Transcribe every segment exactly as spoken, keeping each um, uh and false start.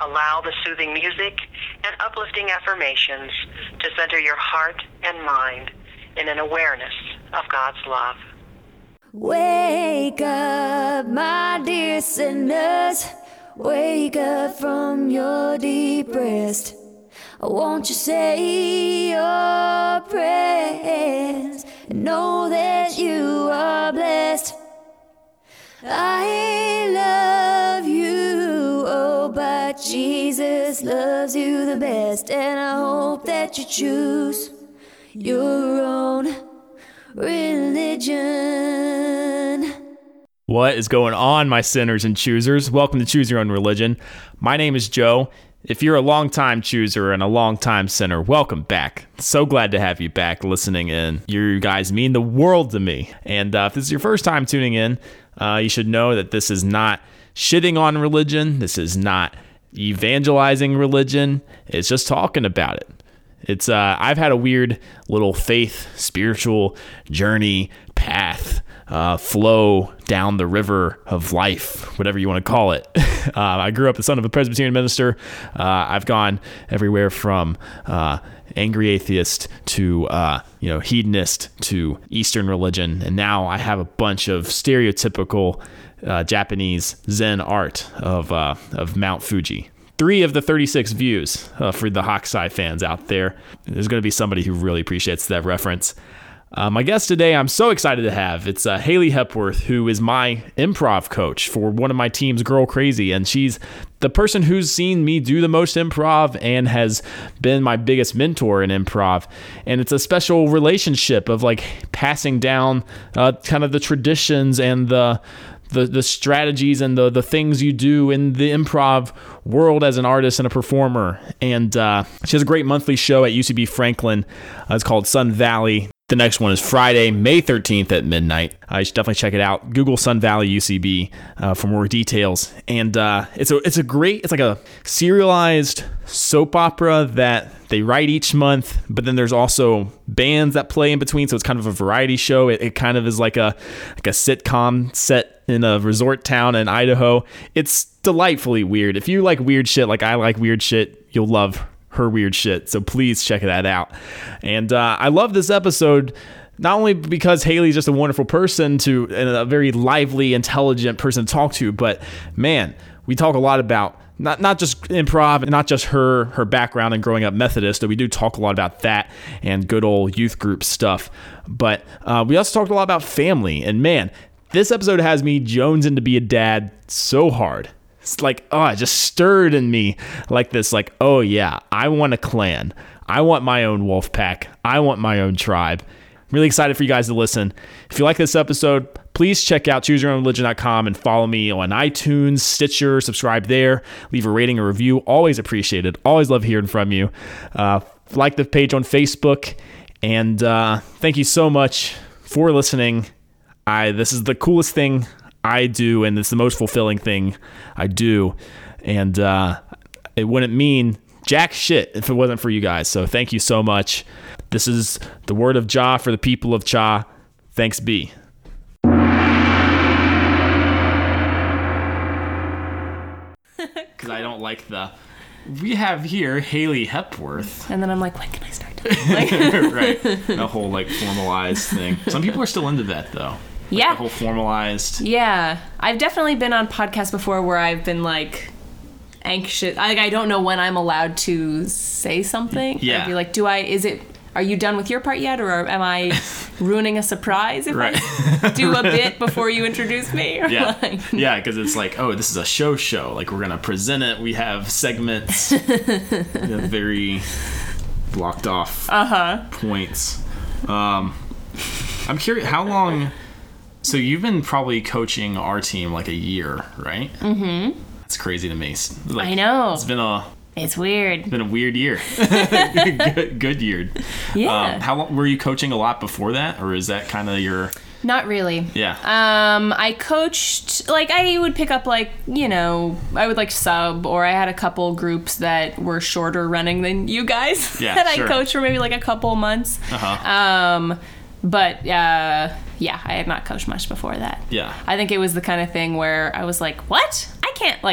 Allow the soothing music and uplifting affirmations to center your heart and mind in an awareness of God's love. Wake up, my dear sinners. Wake up from your deep rest. Won't you say your prayers and know that you are blessed? I love you, oh, but Jesus loves you the best. And I hope that you choose your own religion. What is going on, my sinners and choosers? Welcome to Choose Your Own Religion. My name is Joe. If you're a long-time chooser and a long-time sinner, welcome back. So glad to have you back listening in. You guys mean the world to me. And uh, if this is your first time tuning in, uh, you should know that this is not shitting on religion. This is not evangelizing religion. It's just talking about it. It's uh, I've had a weird little faith, spiritual journey, path, uh, flow down the river of life, whatever you want to call it. uh, I grew up the son of a Presbyterian minister. Uh, I've gone everywhere from uh, angry atheist to uh, you know hedonist to Eastern religion, and now I have a bunch of stereotypical uh, Japanese Zen art of uh, of Mount Fuji. Three of the thirty-six views uh, for the Hokusai fans out there. There's going to be somebody who really appreciates that reference. Uh, my guest today, I'm so excited to have. It's uh, Haley Hepworth, who is my improv coach for one of my teams, Girl Crazy. And she's the person who's seen me do the most improv and has been my biggest mentor in improv. And it's a special relationship of like passing down uh, kind of the traditions and the the the strategies and the the things you do in the improv world as an artist and a performer. And uh, she has a great monthly show at U C B Franklin. Uh, it's called Sun Valley. The next one is Friday, May thirteenth at midnight. Uh, you should definitely check it out. Google Sun Valley U C B uh, for more details. And uh, it's a it's a great, it's like a serialized soap opera that they write each month, but then there's also bands that play in between, so it's kind of a variety show. It, it kind of is like a like a sitcom set in a resort town in Idaho. It's delightfully weird. If you like weird shit like I like weird shit, you'll love her weird shit. So please check that out. And uh, I love this episode, not only because Haley's just a wonderful person to and a very lively, intelligent person to talk to, but man, we talk a lot about not not just improv and not just her her background and growing up Methodist, though we do talk a lot about that and good old youth group stuff. But uh, we also talked a lot about family. And man, this episode has me jonesing to be a dad so hard. It's like, oh, it just stirred in me like this, like, oh yeah, I want a clan. I want my own wolf pack. I want my own tribe. I'm really excited for you guys to listen. If you like this episode, please check out choose your own religion dot com and follow me on iTunes, Stitcher, subscribe there, leave a rating or review. Always appreciated. Always love hearing from you. Uh, like the page on Facebook. And uh, thank you so much for listening. I This is the coolest thing I do, and it's the most fulfilling thing I do, and uh, it wouldn't mean jack shit if it wasn't for you guys, so thank you so much. This is the word of Jah for the people of Cha. Thanks be. Because I don't like the, we have here Haley Hepworth. And then I'm like, when can I start? Right, a whole like formalized thing. Some people are still into that though. Like yeah. The whole formalized. Yeah. I've definitely been on podcasts before where I've been like anxious. Like I don't know when I'm allowed to say something. Yeah. I'd be like, do I, is it, are you done with your part yet? Or am I ruining a surprise if right. I do a bit before you introduce me? Or yeah. Like, yeah. Because it's like, oh, this is a show show. Like we're going to present it. We have segments. We have very blocked off uh-huh. points. Um, I'm curious, how long... So you've been probably coaching our team like a year, right? Mm-hmm. That's crazy to me. Like, I know. It's been a... It's weird. It's been a weird year. good, good year. Yeah. Um, how long were you coaching a lot before that, or is that kind of your... Not really. Yeah. Um, I coached, like, I would pick up, like, you know, I would, like, sub, or I had a couple groups that were shorter running than you guys yeah, that sure. I coached for maybe, like, a couple months. Uh-huh. Um, but, uh, yeah, I had not coached much before that. Yeah. I think it was the kind of thing where I was like, what? I can't, like,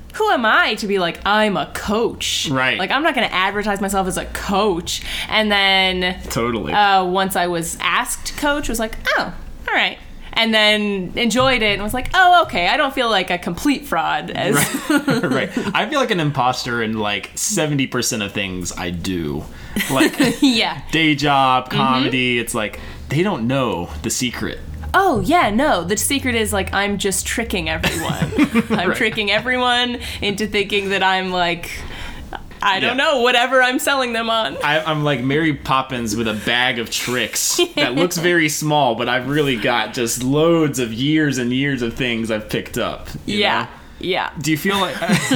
who am I to be like, I'm a coach? Right. Like, I'm not going to advertise myself as a coach. And then Totally. uh, once I was asked coach, was like, oh, all right. And then enjoyed it and was like, oh, okay, I don't feel like a complete fraud. As Right. Right. I feel like an imposter in like seventy percent of things I do. Like yeah. day job, comedy. Mm-hmm. It's like they don't know the secret. Oh, yeah, no. The secret is, like, I'm just tricking everyone. I'm Right. tricking everyone into thinking that I'm, like, I don't Yeah. know, whatever I'm selling them on. I, I'm like Mary Poppins with a bag of tricks that looks very small, but I've really got just loads of years and years of things I've picked up. you Yeah, know? yeah. Do you feel like...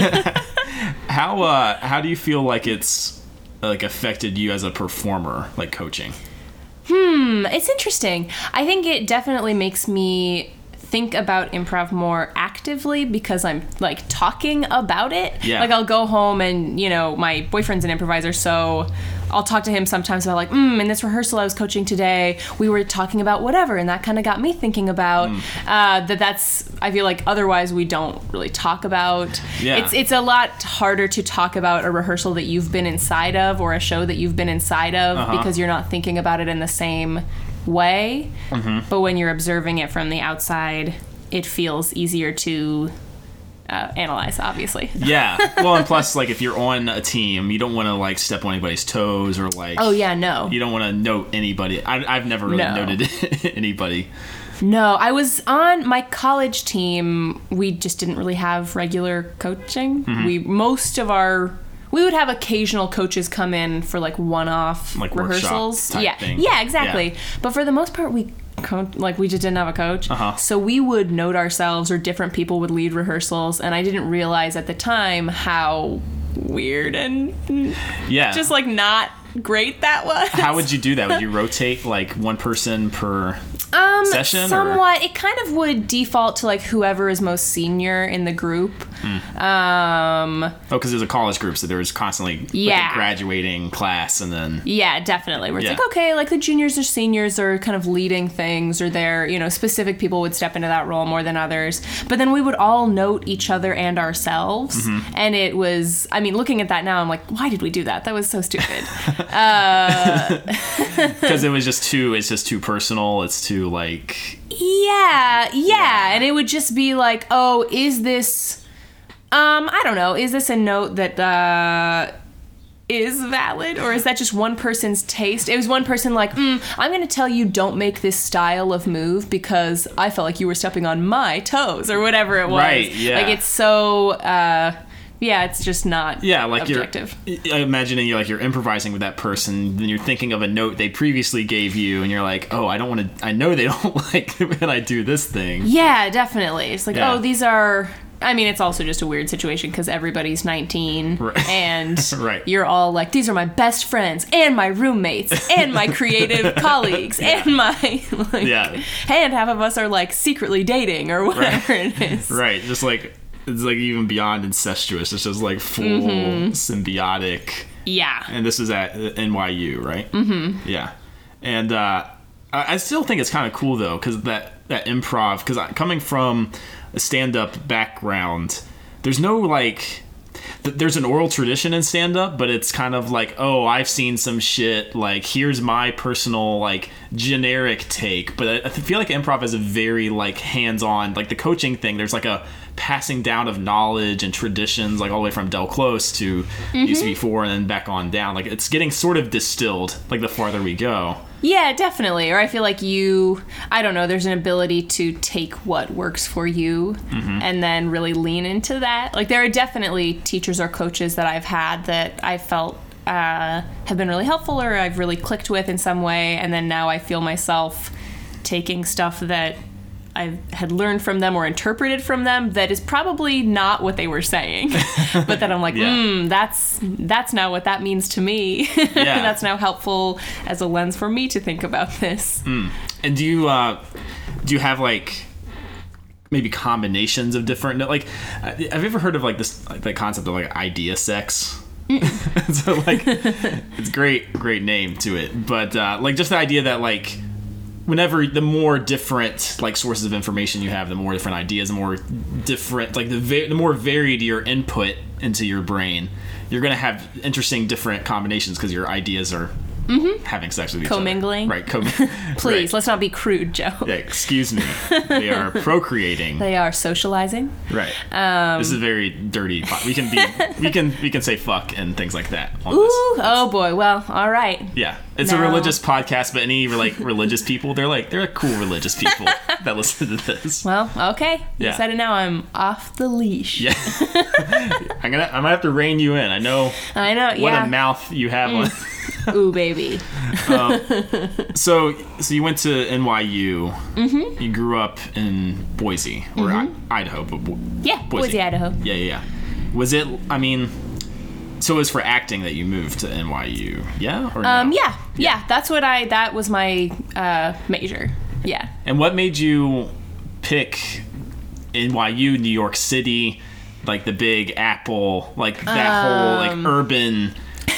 how, uh, how do you feel like it's, like, affected you as a performer, like coaching? Hmm, it's interesting. I think it definitely makes me think about improv more actively because I'm like talking about it. Yeah. Like I'll go home and, you know, my boyfriend's an improviser, so I'll talk to him sometimes about like, mm, in this rehearsal I was coaching today, we were talking about whatever, and that kind of got me thinking about mm. uh, that that's, I feel like otherwise we don't really talk about. Yeah. It's, it's a lot harder to talk about a rehearsal that you've been inside of or a show that you've been inside of uh-huh. because you're not thinking about it in the same way. Mm-hmm. But when you're observing it from the outside, it feels easier to Uh, analyze, obviously. Yeah. Well, and plus, like, if you're on a team, you don't want to, like, step on anybody's toes or, like... Oh, yeah, no. You don't want to note anybody. I, I've never really No. noted anybody. No, I was on my college team. We just didn't really have regular coaching. Mm-hmm. We most of our... We would have occasional coaches come in for, like, one-off like rehearsals. Type yeah, thing. yeah, exactly. Yeah. But for the most part, we... Co- like we just didn't have a coach, uh-huh. so we would note ourselves, or different people would lead rehearsals, and I didn't realize at the time how weird and yeah, just like not great that was. How would you do that? Would you rotate like one person per um, session? Somewhat. Or? It kind of would default to like whoever is most senior in the group. Mm. Um, oh, because there's a college group, so there was constantly yeah. like a graduating class, and then yeah, definitely. Where it's yeah. like, okay, like the juniors or seniors are kind of leading things, or they're, you know, specific people would step into that role more than others. But then we would all note each other and ourselves, mm-hmm. and it was, I mean, looking at that now, I'm like, why did we do that? That was so stupid. Because uh, it was just too, it's just too personal. It's too like yeah, yeah, yeah, and it would just be like, oh, is this? Um, I don't know. Is this a note that uh, is valid, or is that just one person's taste? It was one person like, mm, I'm going to tell you don't make this style of move because I felt like you were stepping on my toes, or whatever it was. Right, yeah. Like, it's so, uh, yeah, it's just not yeah, like objective. You're imagining you like you're improvising with that person, then you're thinking of a note they previously gave you, and you're like, oh, I don't want to, I know they don't like it when I do this thing. Yeah, definitely. It's like, yeah. oh, these are... I mean, it's also just a weird situation because everybody's nineteen, right. and right. you're all like, these are my best friends and my roommates and my creative colleagues yeah. and my, like, yeah. and half of us are like secretly dating or whatever right. it is. Right, just like, it's like even beyond incestuous. It's just like full mm-hmm. symbiotic. Yeah. And this is at N Y U, right? Mm-hmm. Yeah. And uh, I still think it's kind of cool, though, because that, that improv, because coming from a stand-up background, there's no, like... Th- there's an oral tradition in stand-up, but it's kind of like, oh, I've seen some shit, like, here's my personal, like, generic take. But I, I feel like improv is a very, like, hands-on, like, the coaching thing, there's, like, a passing down of knowledge and traditions, like, all the way from Del Close to mm-hmm. U C B four and then back on down. Like, it's getting sort of distilled, like, the farther we go. Yeah, definitely. Or I feel like you, I don't know, there's an ability to take what works for you mm-hmm. and then really lean into that. Like, there are definitely teachers or coaches that I've had that I felt uh, have been really helpful or I've really clicked with in some way. And then now I feel myself taking stuff that I had learned from them or interpreted from them that is probably not what they were saying, but that I'm like, yeah. mm, that's that's now what that means to me. Yeah. That's now helpful as a lens for me to think about this. Mm. And do you uh, do you have like maybe combinations of different, like, have you ever heard of like this like the concept of like idea sex? So like, it's great, great name to it, but uh, like just the idea that like whenever the more different like sources of information you have, the more different ideas, the more different like the va- the more varied your input into your brain, you're gonna have interesting different combinations because your ideas are mm-hmm. having sex with each commingling. other. Right, com- Please, right. let's not be crude, Joe. Yeah, excuse me. They are procreating. They are socializing. Right. Um, this is a very dirty. Po- we can be. we can. We can say fuck and things like that. On Ooh. this. Oh boy. Well. All right. Yeah. It's No. a religious podcast, but any like religious people, they're like they're like cool religious people that listen to this. Well. Okay. Yeah. You said it now. I'm off the leash. Yeah. I'm gonna. I'm gonna have to rein you in. I know. I know. What yeah. a mouth you have on. Ooh, baby. um, so, so you went to N Y U. Mm-hmm. You grew up in Boise or Mm-hmm. I- Idaho, but Bo- Yeah. Boise. Boise, Idaho. Yeah, yeah, yeah. Was it? I mean, so it was for acting that you moved to N Y U, yeah? Or no? Um. Yeah. Yeah. That's what I. That was my uh, major. Yeah. And what made you pick N Y U, New York City, like the Big Apple, like that whole like urban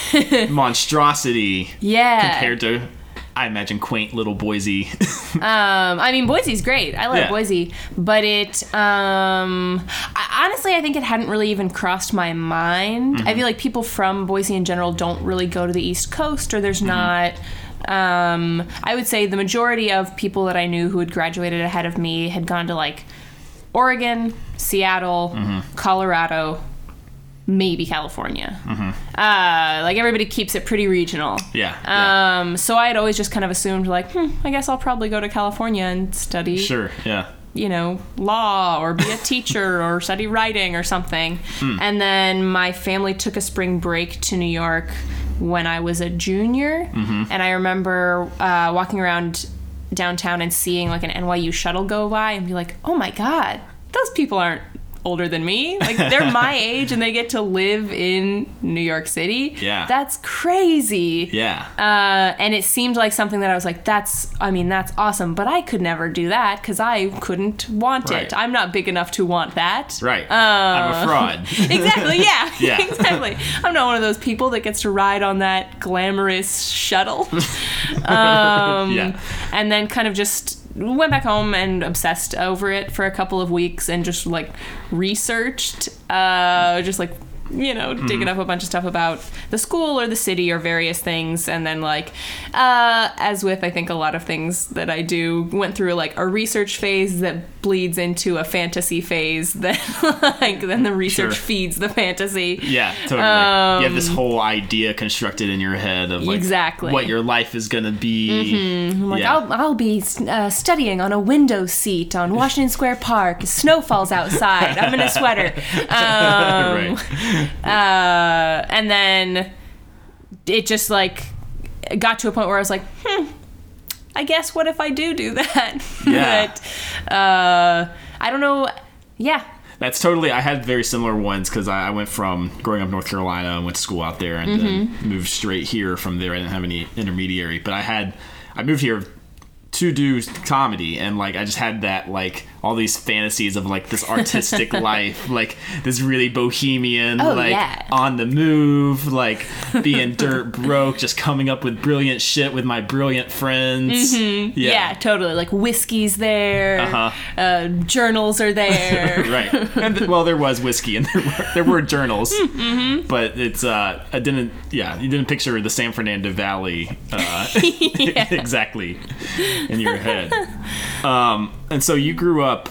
monstrosity Yeah. compared to, I imagine, quaint little Boise? Um, I mean, Boise's great. I love Yeah. Boise, but it, um, I, honestly, I think it hadn't really even crossed my mind. Mm-hmm. I feel like people from Boise in general don't really go to the East Coast, or there's Mm-hmm. not. Um, I would say the majority of people that I knew who had graduated ahead of me had gone to like Oregon, Seattle, Mm-hmm. Colorado, maybe California. Mm-hmm. Uh, like everybody keeps it pretty regional. Yeah, yeah. Um, so I had always just kind of assumed like, hmm, I guess I'll probably go to California and study, Sure, yeah. you know, law or be a teacher or study writing or something. Hmm. And then my family took a spring break to New York when I was a junior. Mm-hmm. And I remember uh, walking around downtown and seeing like an N Y U shuttle go by and be like, oh my God, those people aren't older than me. Like they're my age and they get to live in New York City. Yeah. That's crazy. Yeah. Uh, and it seemed like something that I was like, that's, I mean, that's awesome, but I could never do that because I couldn't want Right. it. I'm not big enough to want that. Right. Uh, I'm a fraud. Exactly, yeah. Yeah. Exactly. I'm not one of those people that gets to ride on that glamorous shuttle. um, Yeah. And then kind of just went back home and obsessed over it for a couple of weeks and just like researched, uh, just like, you know, Mm-hmm. digging up a bunch of stuff about the school or the city or various things. And then like, uh, as with, I think a lot of things that I do, went through like a research phase that bleeds into a fantasy phase that like, then the research Sure. feeds the fantasy. Yeah, totally. Um, you have this whole idea constructed in your head of like Exactly. what your life is gonna be. I'm like, yeah. I'll, I'll be uh, studying on a window seat on Washington Square Park. Snow falls outside. I'm in a sweater. Um, right. uh, and then it just like got to a point where I was like, hmm, I guess what if I do do that? Yeah. but uh, I don't know. Yeah. That's totally. I had very similar ones because I, I went from growing up in North Carolina and went to school out there, and Mm-hmm. then moved straight here from there. I didn't have any intermediary, but I had. I moved here to do comedy, and like I just had that like all these fantasies of like this artistic life, like this really bohemian, Oh, like yeah. on the move, like being dirt broke, just coming up with brilliant shit with my brilliant friends. Mm-hmm. Yeah. totally. Like whiskey's there. Uh-huh. Uh, journals are there. Right. And th- well, there was whiskey and there were, there were journals, Mm-hmm. but it's uh, I didn't. Yeah, you didn't picture the San Fernando Valley uh, Yeah. exactly in your head. Um, and so you grew up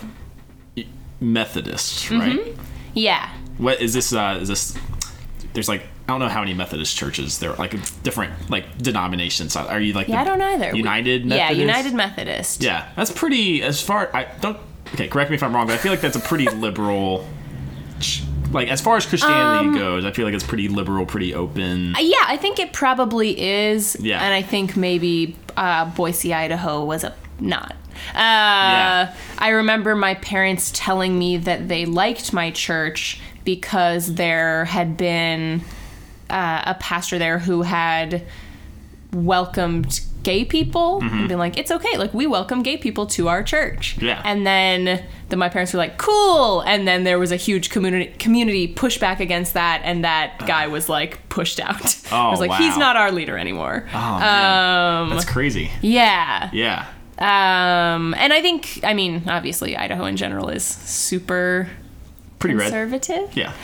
Methodist, right? Mm-hmm. Yeah. What is this? Uh, is this? There's like I don't know how many Methodist churches there are, like different like denominations. Are you like Yeah, the I don't either. United We- Methodist? Yeah, United Methodist. Yeah, that's pretty. As far I don't. Okay, correct me if I'm wrong, but I feel like that's a pretty liberal. ch- Like as far as Christianity Um, goes, I feel like it's pretty liberal, pretty open. Uh, Yeah, I think it probably is. Yeah. And I think maybe uh, Boise, Idaho was a not. Uh, Yeah. I remember my parents telling me that they liked my church because there had been uh, a pastor there who had welcomed gay people and been like, it's okay, like we welcome gay people to our church. Yeah. And then then my parents were like, cool, and then there was a huge community community pushback against that, and that guy was like pushed out. Oh, I was like, he's wow. not our leader anymore. Oh man, Um, that's crazy. yeah. Yeah, Um, and I think, I mean, obviously Idaho in general is super Pretty conservative. red. Yeah.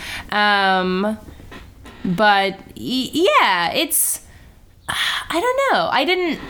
Um, but y- yeah, it's, I don't know. I didn't,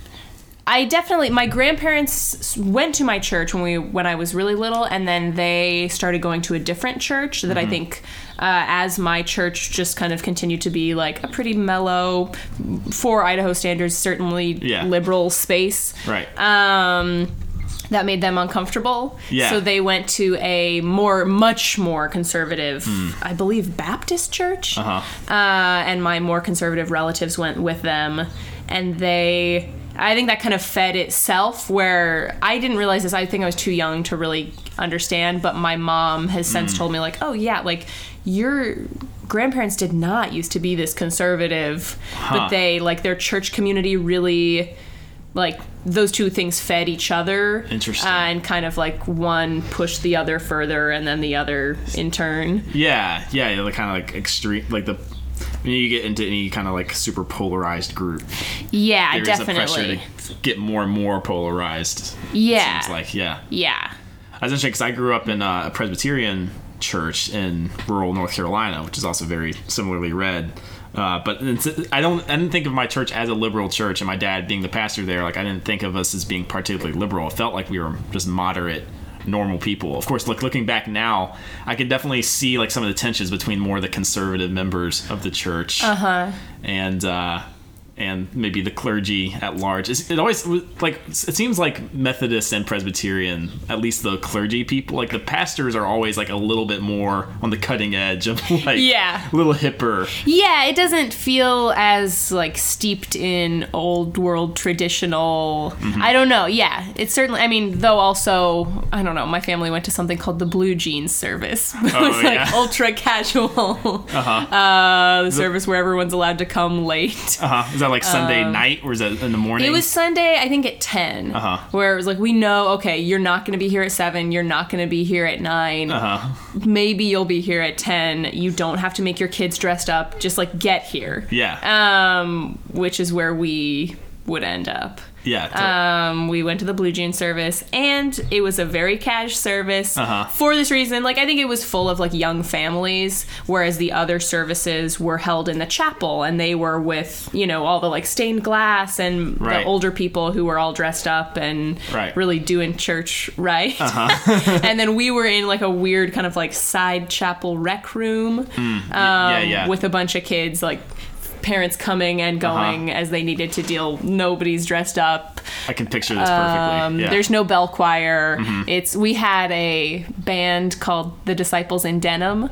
I definitely, my grandparents went to my church when we, when I was really little, and then they started going to a different church that mm-hmm. I think, uh, as my church just kind of continued to be like a pretty mellow, for Idaho standards, certainly yeah. liberal space. Right. Um, that made them uncomfortable. Yeah. So they went to a more, much more conservative, mm. I believe, Baptist church. Uh-huh. Uh, and my more conservative relatives went with them, and they, I think that kind of fed itself, where I didn't realize this. I think I was too young to really understand, but my mom has since mm. told me, like, oh yeah, like, your grandparents did not used to be this conservative, huh. but they, like, their church community really, like, those two things fed each other. Interesting. Uh, and kind of, like, one pushed the other further, and then the other in turn. Yeah, yeah, yeah, like, kind of like extreme, like the, when you get into any kind of like super polarized group. Yeah, there's definitely. There's a pressure to get more and more polarized. Yeah. It seems like, yeah. Yeah. I was interesting because I grew up in a Presbyterian church in rural North Carolina, which is also very similarly red. Uh, but it's, I don't. I didn't think of my church as a liberal church, and my dad being the pastor there, like I didn't think of us as being particularly liberal. It felt like we were just moderate, normal people. Of course, look, looking back now, I could definitely see like some of the tensions between more of the conservative members of the church, uh-huh. and uh, and maybe the clergy at large. It's, it always like it seems like Methodist and Presbyterian, at least the clergy people, like the pastors are always like a little bit more on the cutting edge of like yeah. a little hipper. Yeah, it doesn't feel as like steeped in old world traditional. Mm-hmm. I don't know. Yeah, it's certainly. I mean, though also, I don't know. My family went to something called the Blue Jeans service. It oh, was like yeah? ultra casual. Uh-huh. Uh, the, the service where everyone's allowed to come late. Uh huh. Is that like Sunday um, night, or is that in the morning? It was Sunday, I think, at ten. Uh-huh. Where it was like, we know, okay, you're not going to be here at seven. You're not going to be here at nine. Uh-huh. Maybe you'll be here at ten. You don't have to make your kids dressed up. Just, like, get here. Yeah. Um, which is where we would end up. Yeah. Totally. Um, we went to the Blue Jean service, and it was a very cash service uh-huh. for this reason. Like, I think it was full of like young families, whereas the other services were held in the chapel, and they were with, you know, all the like stained glass and right. the older people who were all dressed up and right. really doing church right. Uh-huh. And then we were in like a weird kind of like side chapel rec room mm. um, yeah, yeah. with a bunch of kids, like parents coming and going uh-huh. as they needed to deal. Nobody's dressed up. I can picture this perfectly. Um, yeah. There's no bell choir. Mm-hmm. It's we had a band called the Disciples in Denim.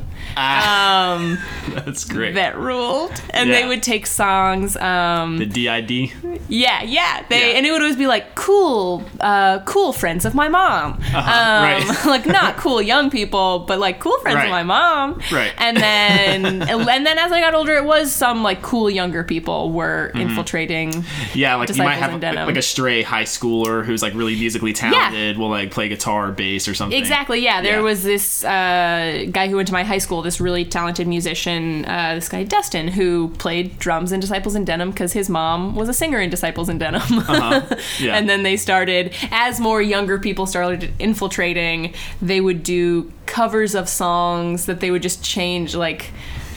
Ah, um, that's great. That ruled, and yeah. they would take songs. Um, the D I D. Yeah, yeah. They yeah. and it would always be like cool, uh, cool friends of my mom. Uh-huh. Um, right. Like not cool young people, but like cool friends right. of my mom. Right. And then and then as I got older, it was some like cool younger people were mm-hmm. infiltrating. Yeah, like you might have a, like a stray high schooler who's like really musically talented, yeah. will like play guitar or bass or something. Exactly. Yeah, there yeah. was this uh, guy who went to my high school, this really talented musician, uh, this guy Dustin, who played drums in Disciples in Denim because his mom was a singer in Disciples in Denim. Uh-huh. Yeah. And then they started, as more younger people started infiltrating, they would do covers of songs that they would just change, like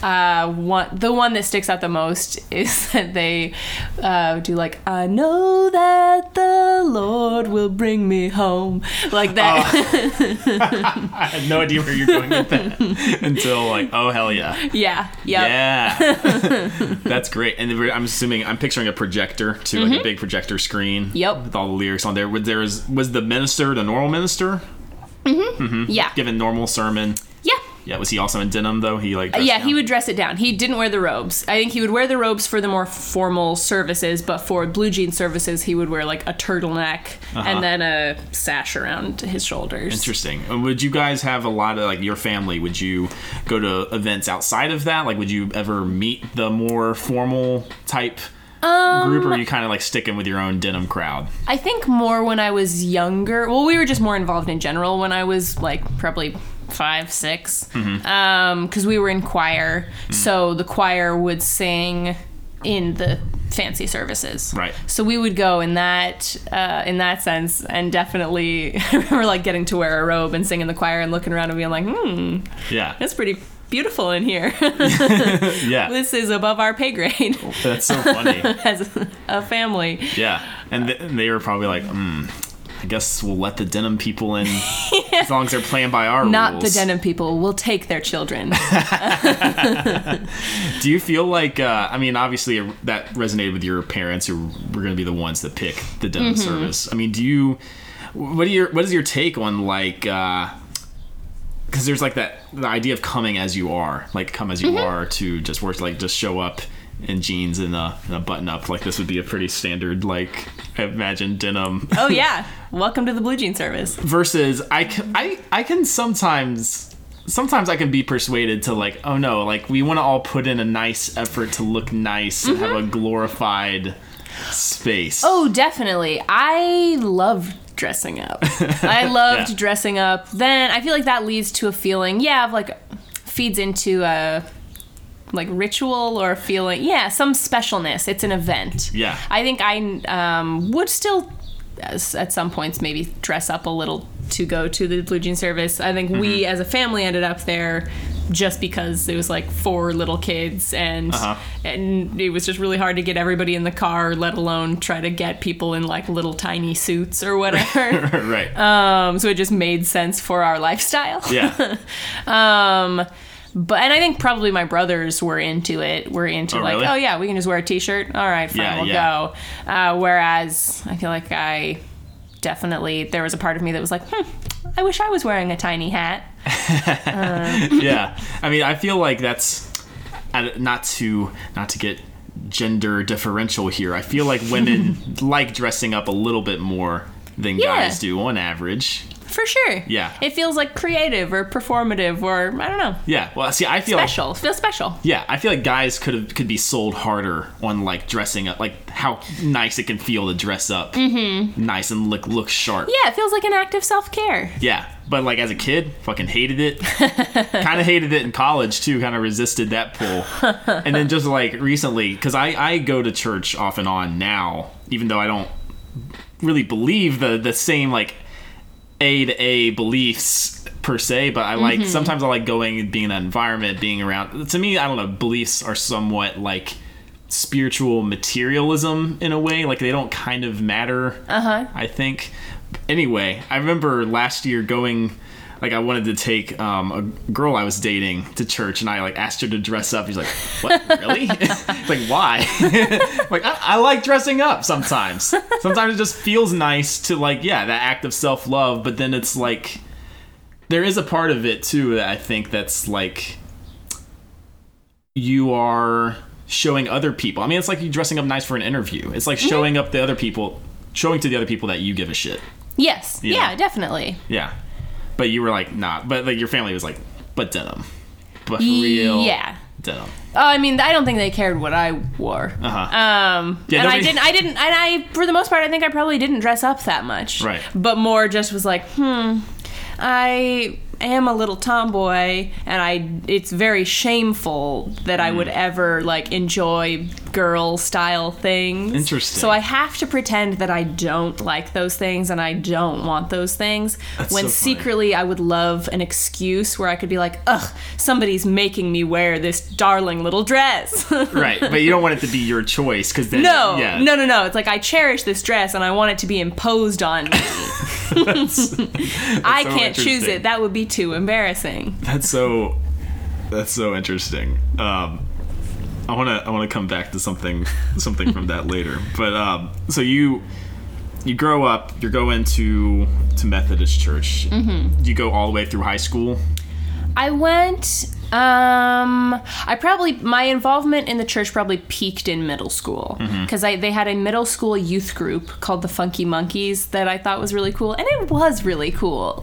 uh one the one that sticks out the most is that they uh do like I know that the Lord will bring me home, like that. Oh. I had no idea where you're going with that until like, oh hell yeah. Yeah. Yep. Yeah. That's great. And I'm assuming I'm picturing a projector too, mm-hmm. like a big projector screen. Yep. With all the lyrics on there. Was there was, was the minister the normal minister? Mm-hmm. Mm-hmm. Yeah. Given normal sermon. Yeah. Yeah, was he also in denim though? He like uh, yeah, down? he would dress it down. He didn't wear the robes. I think he would wear the robes for the more formal services, but for Blue Jean services, he would wear like a turtleneck uh-huh. and then a sash around his shoulders. Interesting. And would you guys have a lot of like your family? Would you go to events outside of that? Like, would you ever meet the more formal type? Um, group, or are you kind of like sticking with your own denim crowd? I think more when I was younger. Well, we were just more involved in general when I was like probably five, six, mm-hmm. um, because we were in choir. Mm-hmm. So the choir would sing in the fancy services. Right. So we would go in that uh, in that sense, and definitely I remember like getting to wear a robe and sing in the choir and looking around and being like, hmm, Yeah. that's pretty beautiful in here. Yeah. This is above our pay grade That's so funny. as a family. Yeah. And th- they were probably like, hmm, I guess we'll let the denim people in as long as they're playing by our Not rules. the denim people. We'll take their children. Do you feel like, uh, I mean, obviously that resonated with your parents who were going to be the ones that pick the denim Mm-hmm. service. I mean, do you, what do your, what is your take on like, uh, because there's like that, the idea of coming as you are, like come as you Mm-hmm. are to just work, like just show up in jeans and a, and a button up. Like this would be a pretty standard, like I imagine denim. Oh yeah. Welcome to the blue jean service. Versus I can, I, I can sometimes, sometimes I can be persuaded to like, oh no, like we want to all put in a nice effort to look nice and have a glorified space. Oh, definitely. I love dressing up. I loved Yeah. dressing up. Then I feel like that leads to a feeling, yeah, of like feeds into a like ritual or a feeling, yeah, some specialness. It's an event. Yeah. I think I um, would still, as- at some points, maybe dress up a little to go to the blue jean service. I think we, as a family, ended up there just because it was like four little kids, and Uh-huh. and it was just really hard to get everybody in the car, let alone try to get people in like little tiny suits or whatever. Right. um, so it just made sense for our lifestyle. Yeah. Um, but and I think probably my brothers were into it. Were into Oh, like, really? oh yeah, we can just wear a t-shirt. All right, fine, Yeah, we'll yeah. go. Uh, whereas I feel like I definitely there was a part of me that was like, hmm, I wish I was wearing a tiny hat. Yeah. I mean, I feel like that's I- not to not to get gender differential here. I feel like women like dressing up a little bit more than Yeah. guys do on average. For sure. Yeah. It feels like creative or performative or I don't know. Yeah. Well, see, I feel like Special. It feels special. yeah, I feel like guys could have could be sold harder on like dressing up, like how nice it can feel to dress up, mm-hmm. nice and look look sharp. Yeah, it feels like an act of self-care. Yeah, but like as a kid, fucking hated it. Kind of hated it in college too. Kind of resisted that pull. And then just like recently, because I I go to church off and on now, even though I don't really believe the the same like A to A beliefs per se, but I like sometimes I like going and being in that environment, being around. To me, I don't know, beliefs are somewhat like spiritual materialism in a way, like they don't kind of matter. Uh-huh. I think. Anyway, I remember last year going, like I wanted to take um, a girl I was dating to church, and I like asked her to dress up. He's like, "What? Really?" Like, why? Like, I, I like dressing up sometimes. Sometimes it just feels nice to like, yeah, that act of self love. But then it's like, there is a part of it too that I think that's like, you are showing other people. I mean, it's like you dressing up nice for an interview. It's like showing up the other people, showing to the other people that you give a shit. Yes. Yeah. Yeah, definitely. Yeah. But you were like, nah. But like your family was like, but denim. But for real. Yeah. Denim. Oh, I mean, I don't think they cared what I wore. Uh-huh. Um, Yeah, and I nobody- didn't, I didn't, and I, for the most part, I think I probably didn't dress up that much. Right. But more just was like, hmm, I am a little tomboy, and I, it's very shameful that I would ever, like, enjoy girl-style things. Interesting. So I have to pretend that I don't like those things, and I don't want those things, That's when so funny. secretly I would love an excuse where I could be like, ugh, somebody's making me wear this darling little dress. Right. But you don't want it to be your choice because then. No, Yeah. no, no, no. It's like I cherish this dress and I want it to be imposed on me. That's, I so can't choose interesting. it. That would be too embarrassing. that's so. That's so interesting. Um, I want to. I want to come back to something. Something from that later. But um, so you. You grow up. You're going to to Methodist church. Mm-hmm. You go all the way through high school. I went. Um, I probably my involvement in the church probably peaked in middle school because I they had a middle school youth group called the Funky Monkeys that I thought was really cool, and it was really cool.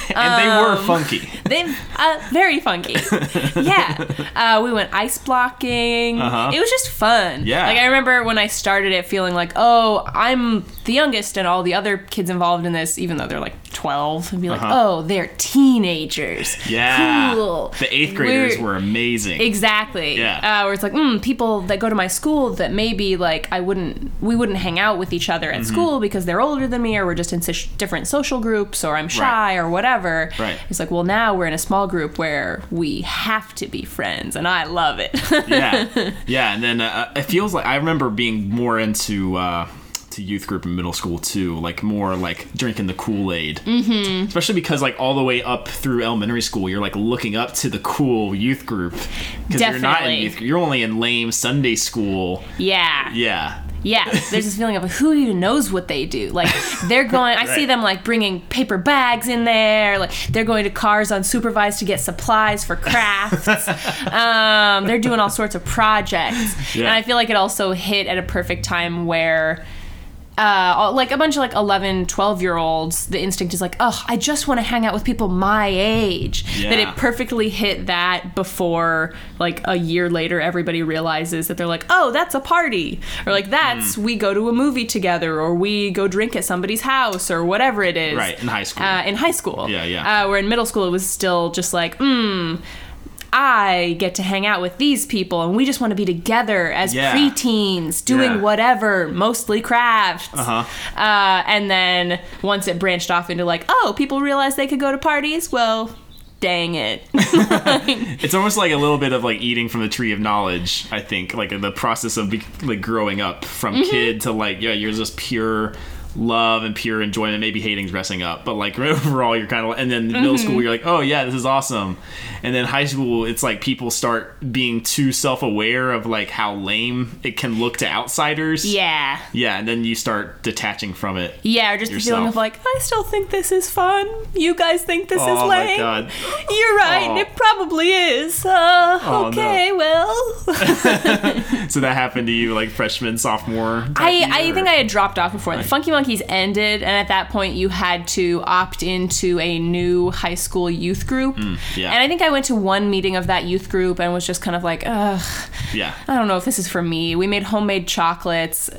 And they were funky. They uh, very funky. Yeah. Uh, we went ice blocking. Uh-huh. It was just fun. Yeah. Like I remember when I started it feeling like, oh, I'm the youngest and all the other kids involved in this, even though they're like twelve, and be like, Uh-huh. oh, they're teenagers. Yeah. Cool. The eighth graders We're- were amazing. Exactly. Yeah. Uh, where it's like, mm, people that go to my school that maybe like I wouldn't, we wouldn't hang out with each other at Mm-hmm. school because they're older than me, or we're just in such different social groups, or I'm shy, Right. or whatever. Right. It's like, well, now we're in a small group where we have to be friends, and I love it. Yeah. Yeah. And then uh, it feels like I remember being more into uh, to youth group in middle school too, like more like drinking the Kool-Aid. Mm-hmm. Especially because like all the way up through elementary school, you're like looking up to the cool youth group because you're not in Definitely. youth. You're only in lame Sunday school. Yeah. Yeah. Yeah, there's this feeling of who even knows what they do. Like they're going, I see Right. them like bringing paper bags in there. Like they're going to cars unsupervised to get supplies for crafts. um, they're doing all sorts of projects, Yeah. and I feel like it also hit at a perfect time where. Uh, like a bunch of like eleven, twelve year olds, the instinct is like, oh, I just want to hang out with people my age. Yeah. That it perfectly hit that before like a year later everybody realizes that they're like, oh, that's a party, or like that's Hmm. we go to a movie together, or we go drink at somebody's house, or whatever it is. Right, in high school. Uh, in high school. Yeah, yeah. Uh, where in middle school it was still just like, hmm, I get to hang out with these people, and we just want to be together as Yeah. preteens, doing Yeah. whatever, mostly crafts. Uh-huh. Uh, and then once it branched off into like, oh, people realized they could go to parties, well, dang it. It's almost like a little bit of like eating from the tree of knowledge, I think, like the process of be- like growing up from Mm-hmm. kid to like, yeah, you're just pure love and pure enjoyment, maybe hating dressing up, but like overall you're kind of, and then middle Mm-hmm. school you're like, oh yeah, this is awesome. And then high school it's like people start being too self-aware of like how lame it can look to outsiders. Yeah. Yeah, and then you start detaching from it. Yeah, or just the Yourself. feeling of like, I still think this is fun. You guys think this is Oh my lame. God. You're right, and Oh. it probably is. Uh, Oh, okay, well. So that happened to you like freshman, sophomore? type I, year, I or- think I had dropped off before. The Funky Monkeys ended, and at that point you had to opt into a new high school youth group. yeah. And I think I went to one meeting of that youth group and was just kind of like, ugh, Yeah. I don't know if this is for me. We made homemade chocolates.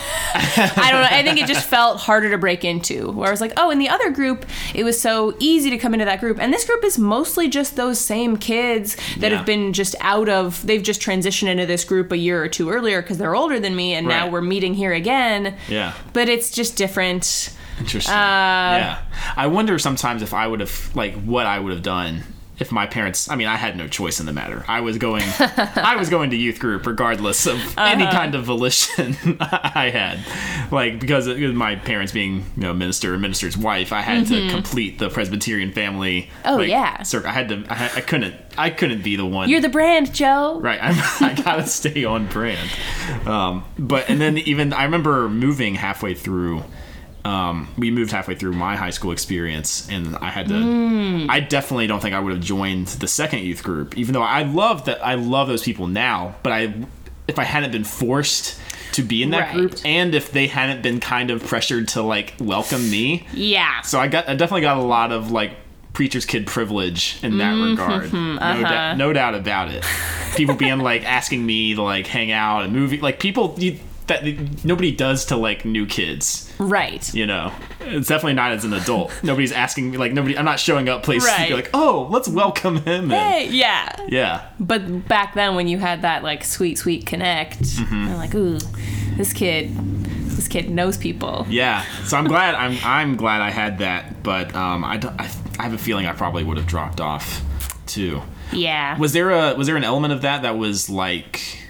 I don't know. I think it just felt harder to break into. Where I was like, oh, in the other group, it was so easy to come into that group. And this group is mostly just those same kids that Yeah. have been just out of, they've just transitioned into this group a year or two earlier because they're older than me. And now Right. we're meeting here again. Yeah. But it's just different. Interesting. Uh, yeah. I wonder sometimes if I would have, like, what I would have done if my parents, I mean, I had no choice in the matter. I was going, I was going to youth group regardless of any kind of volition I had. Like, because of my parents being, you know, minister and minister's wife, I had to complete the Presbyterian family. Oh, like, yeah. Circle. I had to, I, had, I couldn't, I couldn't be the one. You're the brand, Joe. Right, I'm, I gotta stay on brand. Um, but and then even I remember moving halfway through. Um, we moved halfway through my high school experience, and I had to. Mm. I definitely don't think I would have joined the second youth group, even though I love that. I love those people now, but I, if I hadn't been forced to be in that Right. group, and if they hadn't been kind of pressured to like welcome me, Yeah. so I got. I definitely got a lot of like preacher's kid privilege in that Mm-hmm. regard. No, doubt, no doubt about it. People being like asking me to like hang out and movie, like people you, that nobody does to like new kids. Right. You know, it's definitely not as an adult. Nobody's asking me like nobody. I'm not showing up places to Right. be like, oh, let's welcome him. in. Hey, yeah. Yeah. But back then, when you had that like sweet, sweet connect, Mm-hmm. I'm like, ooh, this kid, this kid knows people. Yeah, so I'm glad I'm I'm glad I had that, but um, I, don't- I I have a feeling I probably would have dropped off too. Yeah. Was there a was there an element of that that was like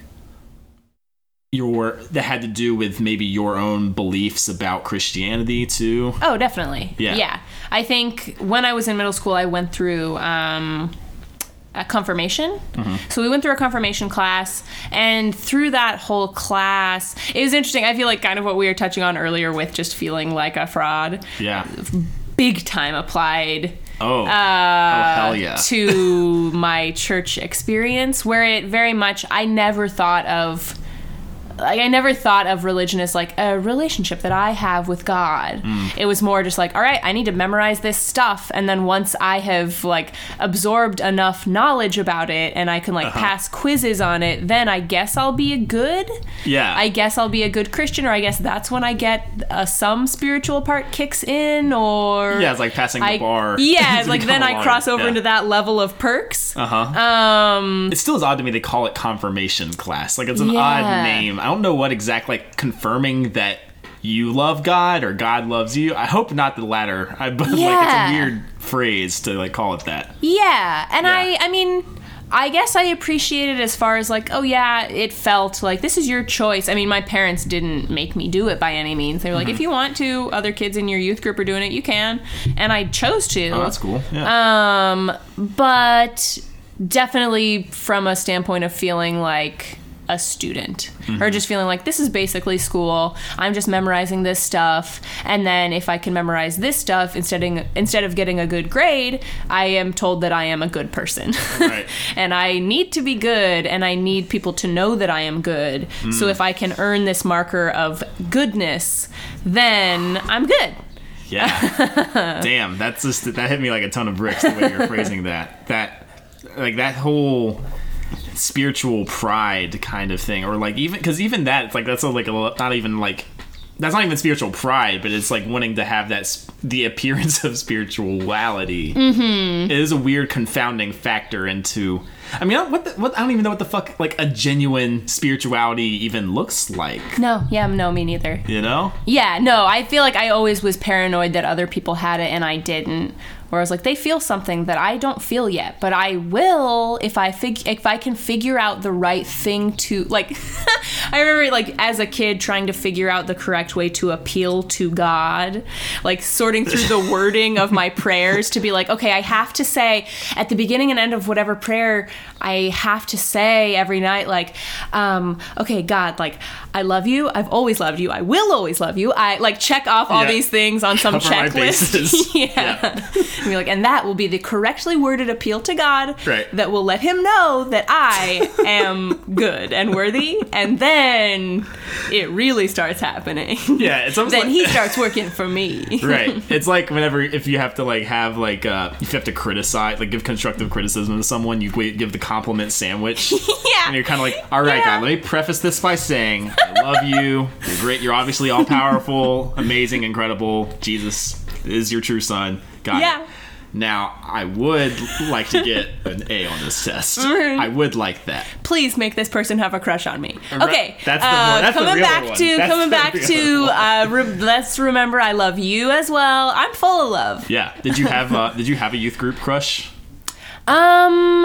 your that had to do with maybe your own beliefs about Christianity too? Oh, definitely. Yeah. Yeah. I think when I was in middle school, I went through um, a confirmation. Mm-hmm. So we went through a confirmation class, and through that whole class, it was interesting. I feel like kind of what we were touching on earlier with just feeling like a fraud. Yeah. Big time applied. Oh. Uh, oh hell yeah. to my church experience, where it very much, I never thought of like I never thought of religion as like a relationship that I have with God. Mm. It was more just like, all right, I need to memorize this stuff, and then once I have like absorbed enough knowledge about it and I can like uh-huh. pass quizzes on it, then I guess I'll be a good. Yeah. I guess I'll be a good Christian, or I guess that's when I get uh, some spiritual part kicks in, or yeah, it's like passing the I, bar. Yeah, like then I cross over yeah. into that level of perks. Uh huh. Um, it still is odd to me they call it confirmation class. Like it's an yeah. odd name. I don't know what exactly, like confirming that you love God or God loves you. I hope not the latter. I, but yeah. like it's a weird phrase to like call it that. Yeah, and yeah. I, I mean, I guess I appreciate it as far as like, oh yeah, it felt like this is your choice. I mean, my parents didn't make me do it by any means. They were like, mm-hmm. if you want to, other kids in your youth group are doing it, you can, and I chose to. Oh, that's cool. Yeah. Um, but definitely from a standpoint of feeling like a student, mm-hmm. or just feeling like this is basically school. I'm just memorizing this stuff, and then if I can memorize this stuff instead of, instead of getting a good grade, I am told that I am a good person. Right. And I need to be good, and I need people to know that I am good. Mm. So if I can earn this marker of goodness, then I'm good. Yeah. Damn, that's just that hit me like a ton of bricks the way you're phrasing that. That like that whole spiritual pride kind of thing, or like even because even that it's like that's a, like a, not even like that's not even spiritual pride, but it's like wanting to have that the appearance of spirituality. Mm-hmm. It is a weird confounding factor into. I mean, what, the, what I don't even know what the fuck like a genuine spirituality even looks like. No, yeah, no, me neither. You know? Yeah, no, I feel like I always was paranoid that other people had it and I didn't. Where I was like, they feel something that I don't feel yet, but I will if I fig- if I can figure out the right thing to, like, I remember, like, as a kid trying to figure out the correct way to appeal to God, like, sorting through the wording of my prayers to be like, okay, I have to say, at the beginning and end of whatever prayer, I have to say every night, like, um, okay, God, like, I love you, I've always loved you, I will always love you, I, like, check off all yeah. these things on some Cover checklist. yeah. yeah. And be like, and that will be the correctly worded appeal to God right. that will let him know that I am good and worthy, and then it really starts happening. Yeah, it's almost then like, he starts working for me. Right. It's like whenever if you have to like have like uh if you have to criticize, like give constructive criticism to someone, you give the compliment sandwich. Yeah. And you're kind of like, all right, yeah. God, let me preface this by saying I love you. You're great. You're obviously all powerful, amazing, incredible. Jesus is your true son. Got yeah. it. Now, I would like to get an A on this test. Mm-hmm. I would like that. Please make this person have a crush on me. Okay, that's the uh, more, that's coming the real back one. to That's coming the back real to one. uh, re- let's remember I love you as well. I'm full of love. Yeah. Did you have uh, Did you have a youth group crush? Um,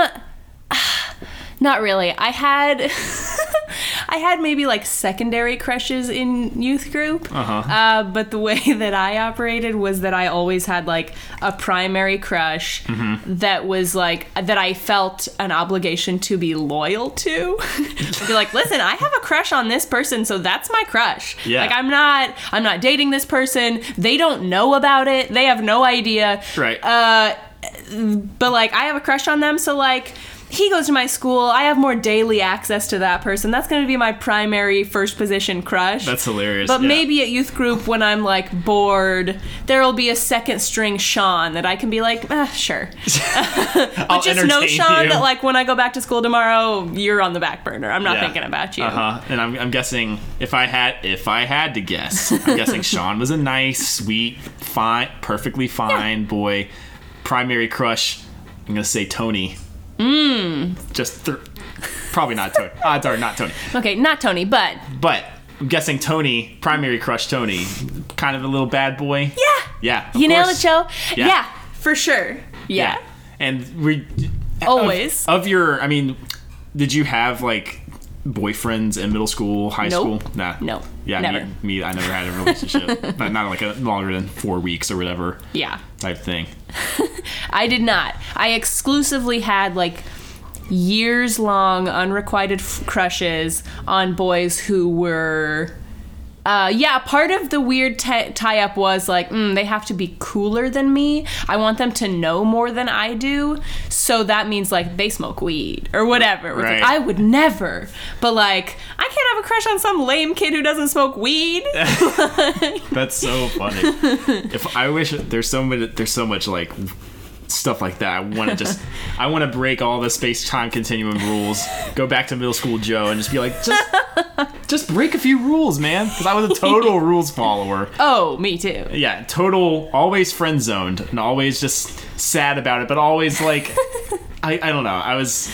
not really. I had. I had maybe like secondary crushes in youth group, uh-huh. uh, but the way that I operated was that I always had like a primary crush mm-hmm. that was like, that I felt an obligation to be loyal to. I'd be like, listen, I have a crush on this person, so that's my crush. Yeah. Like I'm not, I'm not dating this person. They don't know about it. They have no idea. Right. Uh, but like I have a crush on them, so like, he goes to my school. I have more daily access to that person. That's going to be my primary first position crush. That's hilarious. But yeah. maybe at youth group when I'm like bored, there will be a second string Sean that I can be like, ah, sure. But just know, Sean, you. that like when I go back to school tomorrow, you're on the back burner. I'm not yeah. thinking about you. Uh huh. And I'm, I'm guessing if I had if I had to guess, I'm guessing Sean was a nice, sweet, fine, perfectly fine yeah. boy. Primary crush. I'm gonna say Tony. Mm. Just th- probably not Tony. Odds are not Tony. Okay, not Tony, but but I'm guessing Tony, primary crush Tony, kind of a little bad boy. Yeah. Yeah. You nailed it, course. Joe. Yeah. yeah, for sure. Yeah. yeah. And we always of, of your. I mean, did you have like boyfriends in middle school, high nope. school? Nah. No. Yeah. Never. Me, me. I never had a relationship. not, not like a longer than four weeks or whatever. Yeah. Type thing. I did not. I exclusively had like years long unrequited f- crushes on boys who were Uh, yeah, part of the weird t- tie-up was like, mm, they have to be cooler than me. I want them to know more than I do. So that means like they smoke weed or whatever. Right. Like, I would never. But like, I can't have a crush on some lame kid who doesn't smoke weed. That's so funny. If I wish there's so many, there's so much like stuff like that. I want to just, I want to break all the space-time continuum rules, go back to middle school Joe and just be like, just, just break a few rules, man. Because I was a total rules follower. Oh, me too. Yeah, total, always friend zoned and always just sad about it, but always like, I, I don't know. I was,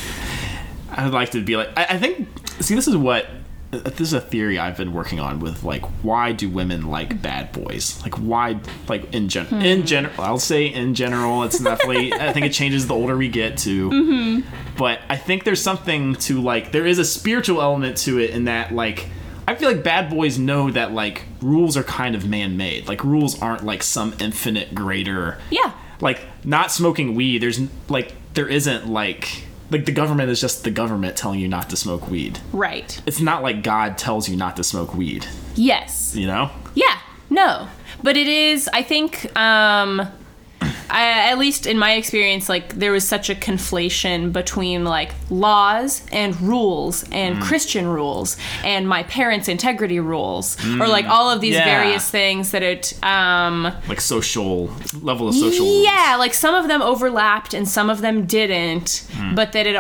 I would like to be like, I, I think, see, this is what, this is a theory I've been working on with like, why do women like bad boys? Like why, like in gen, hmm. in general, I'll say in general, it's definitely, I think it changes the older we get too. Mm-hmm. But I think there's something to like, there is a spiritual element to it in that like, I feel like bad boys know that like rules are kind of man-made. Like rules aren't like some infinite greater. Yeah. Like not smoking weed, there's like, there isn't like, like the government is just the government telling you not to smoke weed. Right. It's not like God tells you not to smoke weed. Yes. You know? Yeah. No. But it is, I think, um, I, at least in my experience, like there was such a conflation between like laws and rules and mm. Christian rules and my parents' integrity rules mm. or like all of these yeah. various things that it um like social level of social yeah rules. Like some of them overlapped and some of them didn't mm. but that it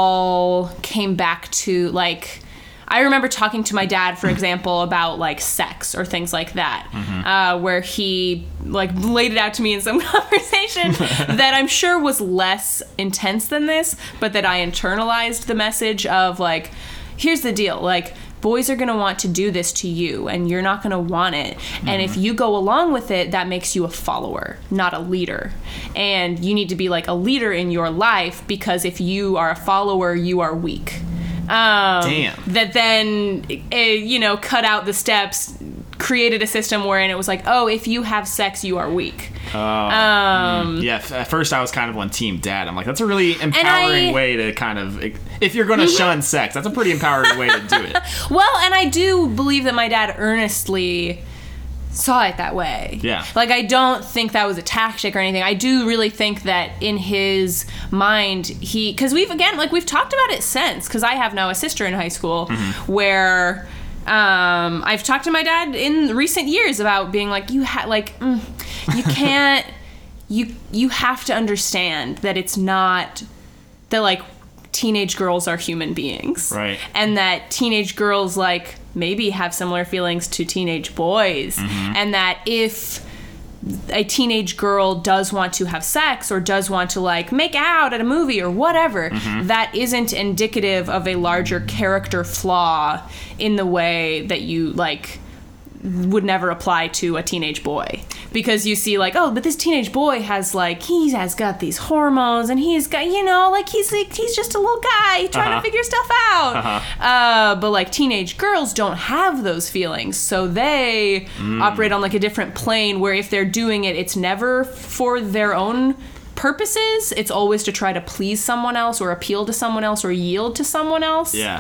all came back to like I remember talking to my dad, for example, about like sex or things like that, mm-hmm. uh, where he like laid it out to me in some conversation that I'm sure was less intense than this, but that I internalized the message of like, here's the deal, like boys are going to want to do this to you and you're not going to want it. Mm-hmm. And if you go along with it, that makes you a follower, not a leader. And you need to be like a leader in your life because if you are a follower, you are weak. Um, Damn. That then, uh, you know, cut out the steps, created a system wherein it was like, oh, if you have sex, you are weak. Oh. Um, mm. Yeah, at first I was kind of on team dad. I'm like, that's a really empowering I, way to kind of, if you're going to mm-hmm. shun sex, that's a pretty empowering way to do it. Well, and I do believe that my dad earnestly saw it that way. Yeah. Like, I don't think that was a tactic or anything. I do really think that in his mind, he... Because we've, again, like, we've talked about it since, because I have now a sister in high school, mm-hmm. where... Um, I've talked to my dad in recent years about being like, you ha- like, mm, you can't... you you have to understand that it's not... That, like, teenage girls are human beings. Right. And that teenage girls, like... maybe have similar feelings to teenage boys, mm-hmm. and that if a teenage girl does want to have sex or does want to like make out at a movie or whatever, mm-hmm. that isn't indicative of a larger character flaw in the way that you like would never apply to a teenage boy. Because you see like, oh, but this teenage boy has like, he has got these hormones and he's got, you know, like he's like, he's just a little guy trying uh-huh. to figure stuff out. Uh-huh. Uh, but like teenage girls don't have those feelings. So they mm. operate on like a different plane where if they're doing it, it's never for their own purposes. It's always to try to please someone else or appeal to someone else or yield to someone else. Yeah.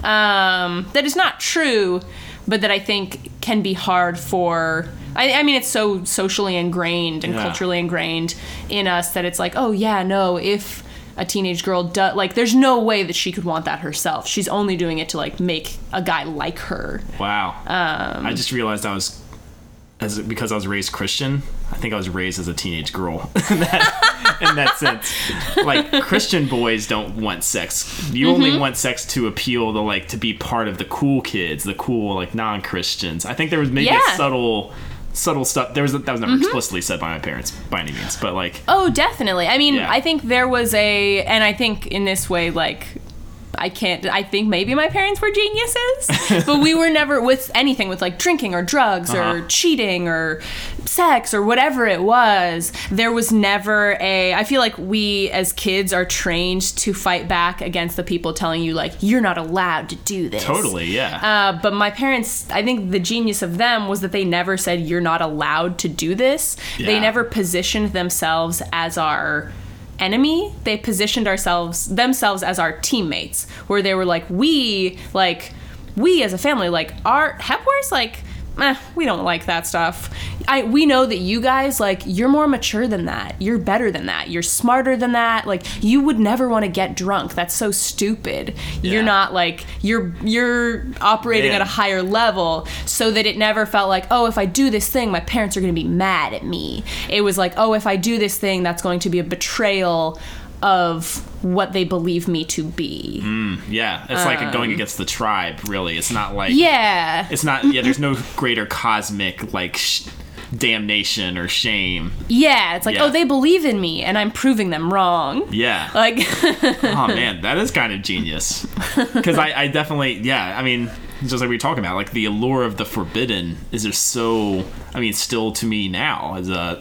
Um, that is not true, but that I think can be hard for... I, I mean, it's so socially ingrained and yeah. culturally ingrained in us that it's like, oh, yeah, no, if a teenage girl does... Like, there's no way that she could want that herself. She's only doing it to, like, make a guy like her. Wow. Um, I just realized I was... as because I was raised Christian, I think I was raised as a teenage girl in that, in that sense. Like, Christian boys don't want sex. You mm-hmm. only want sex to appeal to, like, to be part of the cool kids, the cool, like, non-Christians. I think there was maybe yeah. a subtle... subtle stuff. There was that was never mm-hmm. explicitly said by my parents by any means, but like oh definitely I mean yeah. I think there was a and I think in this way like I can't I think maybe my parents were geniuses but we were never with anything with like drinking or drugs uh-huh. or cheating or sex or whatever it was. There was never a I feel like we as kids are trained to fight back against the people telling you like you're not allowed to do this. Totally, yeah. Uh, but my parents, I think the genius of them was that they never said you're not allowed to do this. Yeah. They never positioned themselves as our enemy. They positioned ourselves themselves as our teammates, where they were like, we like we as a family, like our Hepworth's like eh, we don't like that stuff. I we know that you guys, like, you're more mature than that. You're better than that. You're smarter than that. Like, you would never want to get drunk. That's so stupid. Yeah. You're not, like, you're you're operating Man. at a higher level, so that it never felt like, oh, if I do this thing, my parents are going to be mad at me. It was like, oh, if I do this thing, that's going to be a betrayal of what they believe me to be. Mm, yeah, it's Um, like going against the tribe, really. It's not like... Yeah. It's not... Yeah, there's no greater cosmic, like, sh- damnation or shame. Yeah, it's like, Yeah. oh, they believe in me, and I'm proving them wrong. Yeah. Like... Oh, man, that is kind of genius. Because I, I definitely... Yeah, I mean... Just like we were talking about, like, the allure of the forbidden is just so... I mean, still to me now, as a...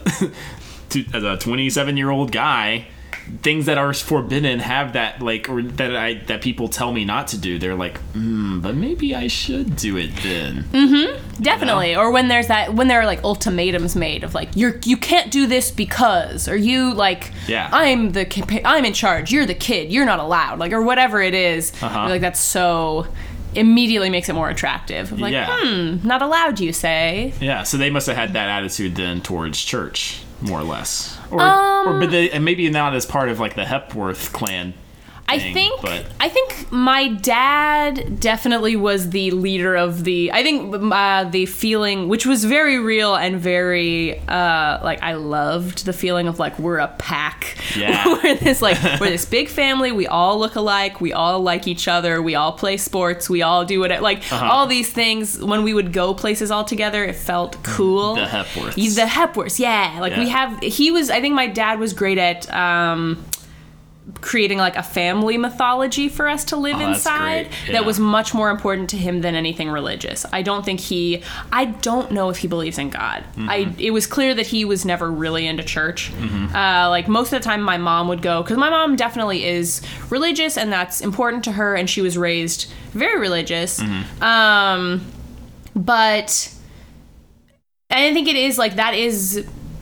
to, as a twenty-seven-year-old guy... Things that are forbidden have that, like, or that I that people tell me not to do. They're like, hmm, but maybe I should do it then. Mm-hmm. Definitely. You know? Or when there's that, when there are like ultimatums made of like, you're you can't do this because, or you like, Yeah. I'm the ki- I'm in charge. You're the kid. You're not allowed. Like, or whatever it is. Uh-huh. Like, that's so immediately makes it more attractive. Like, Yeah. hmm, not allowed, you say? Yeah, so they must have had that attitude then towards church, more or less, or Um, or but they, and maybe not as part of like the Hepworth clan. I thing, think but I think my dad definitely was the leader of the I think uh, the feeling, which was very real and very uh, like, I loved the feeling of like, we're a pack. Yeah. we're this like we're this big family. We all look alike. We all like each other. We all play sports. We all do it. Like Uh-huh. all these things. When we would go places all together, it felt cool. The Hepworths. The Hepworths, yeah. Like we Yeah. have. He was. I think my dad was great at. Um, creating like a family mythology for us to live Oh, that's inside great. Yeah. that was much more important to him than anything religious. I don't think he I don't know if he believes in God. Mm-hmm. I it was clear that he was never really into church. Uh, like most of the time my mom would go, because my mom definitely is religious and that's important to her, and she was raised very religious. Mm-hmm. Um, but I think it is like that is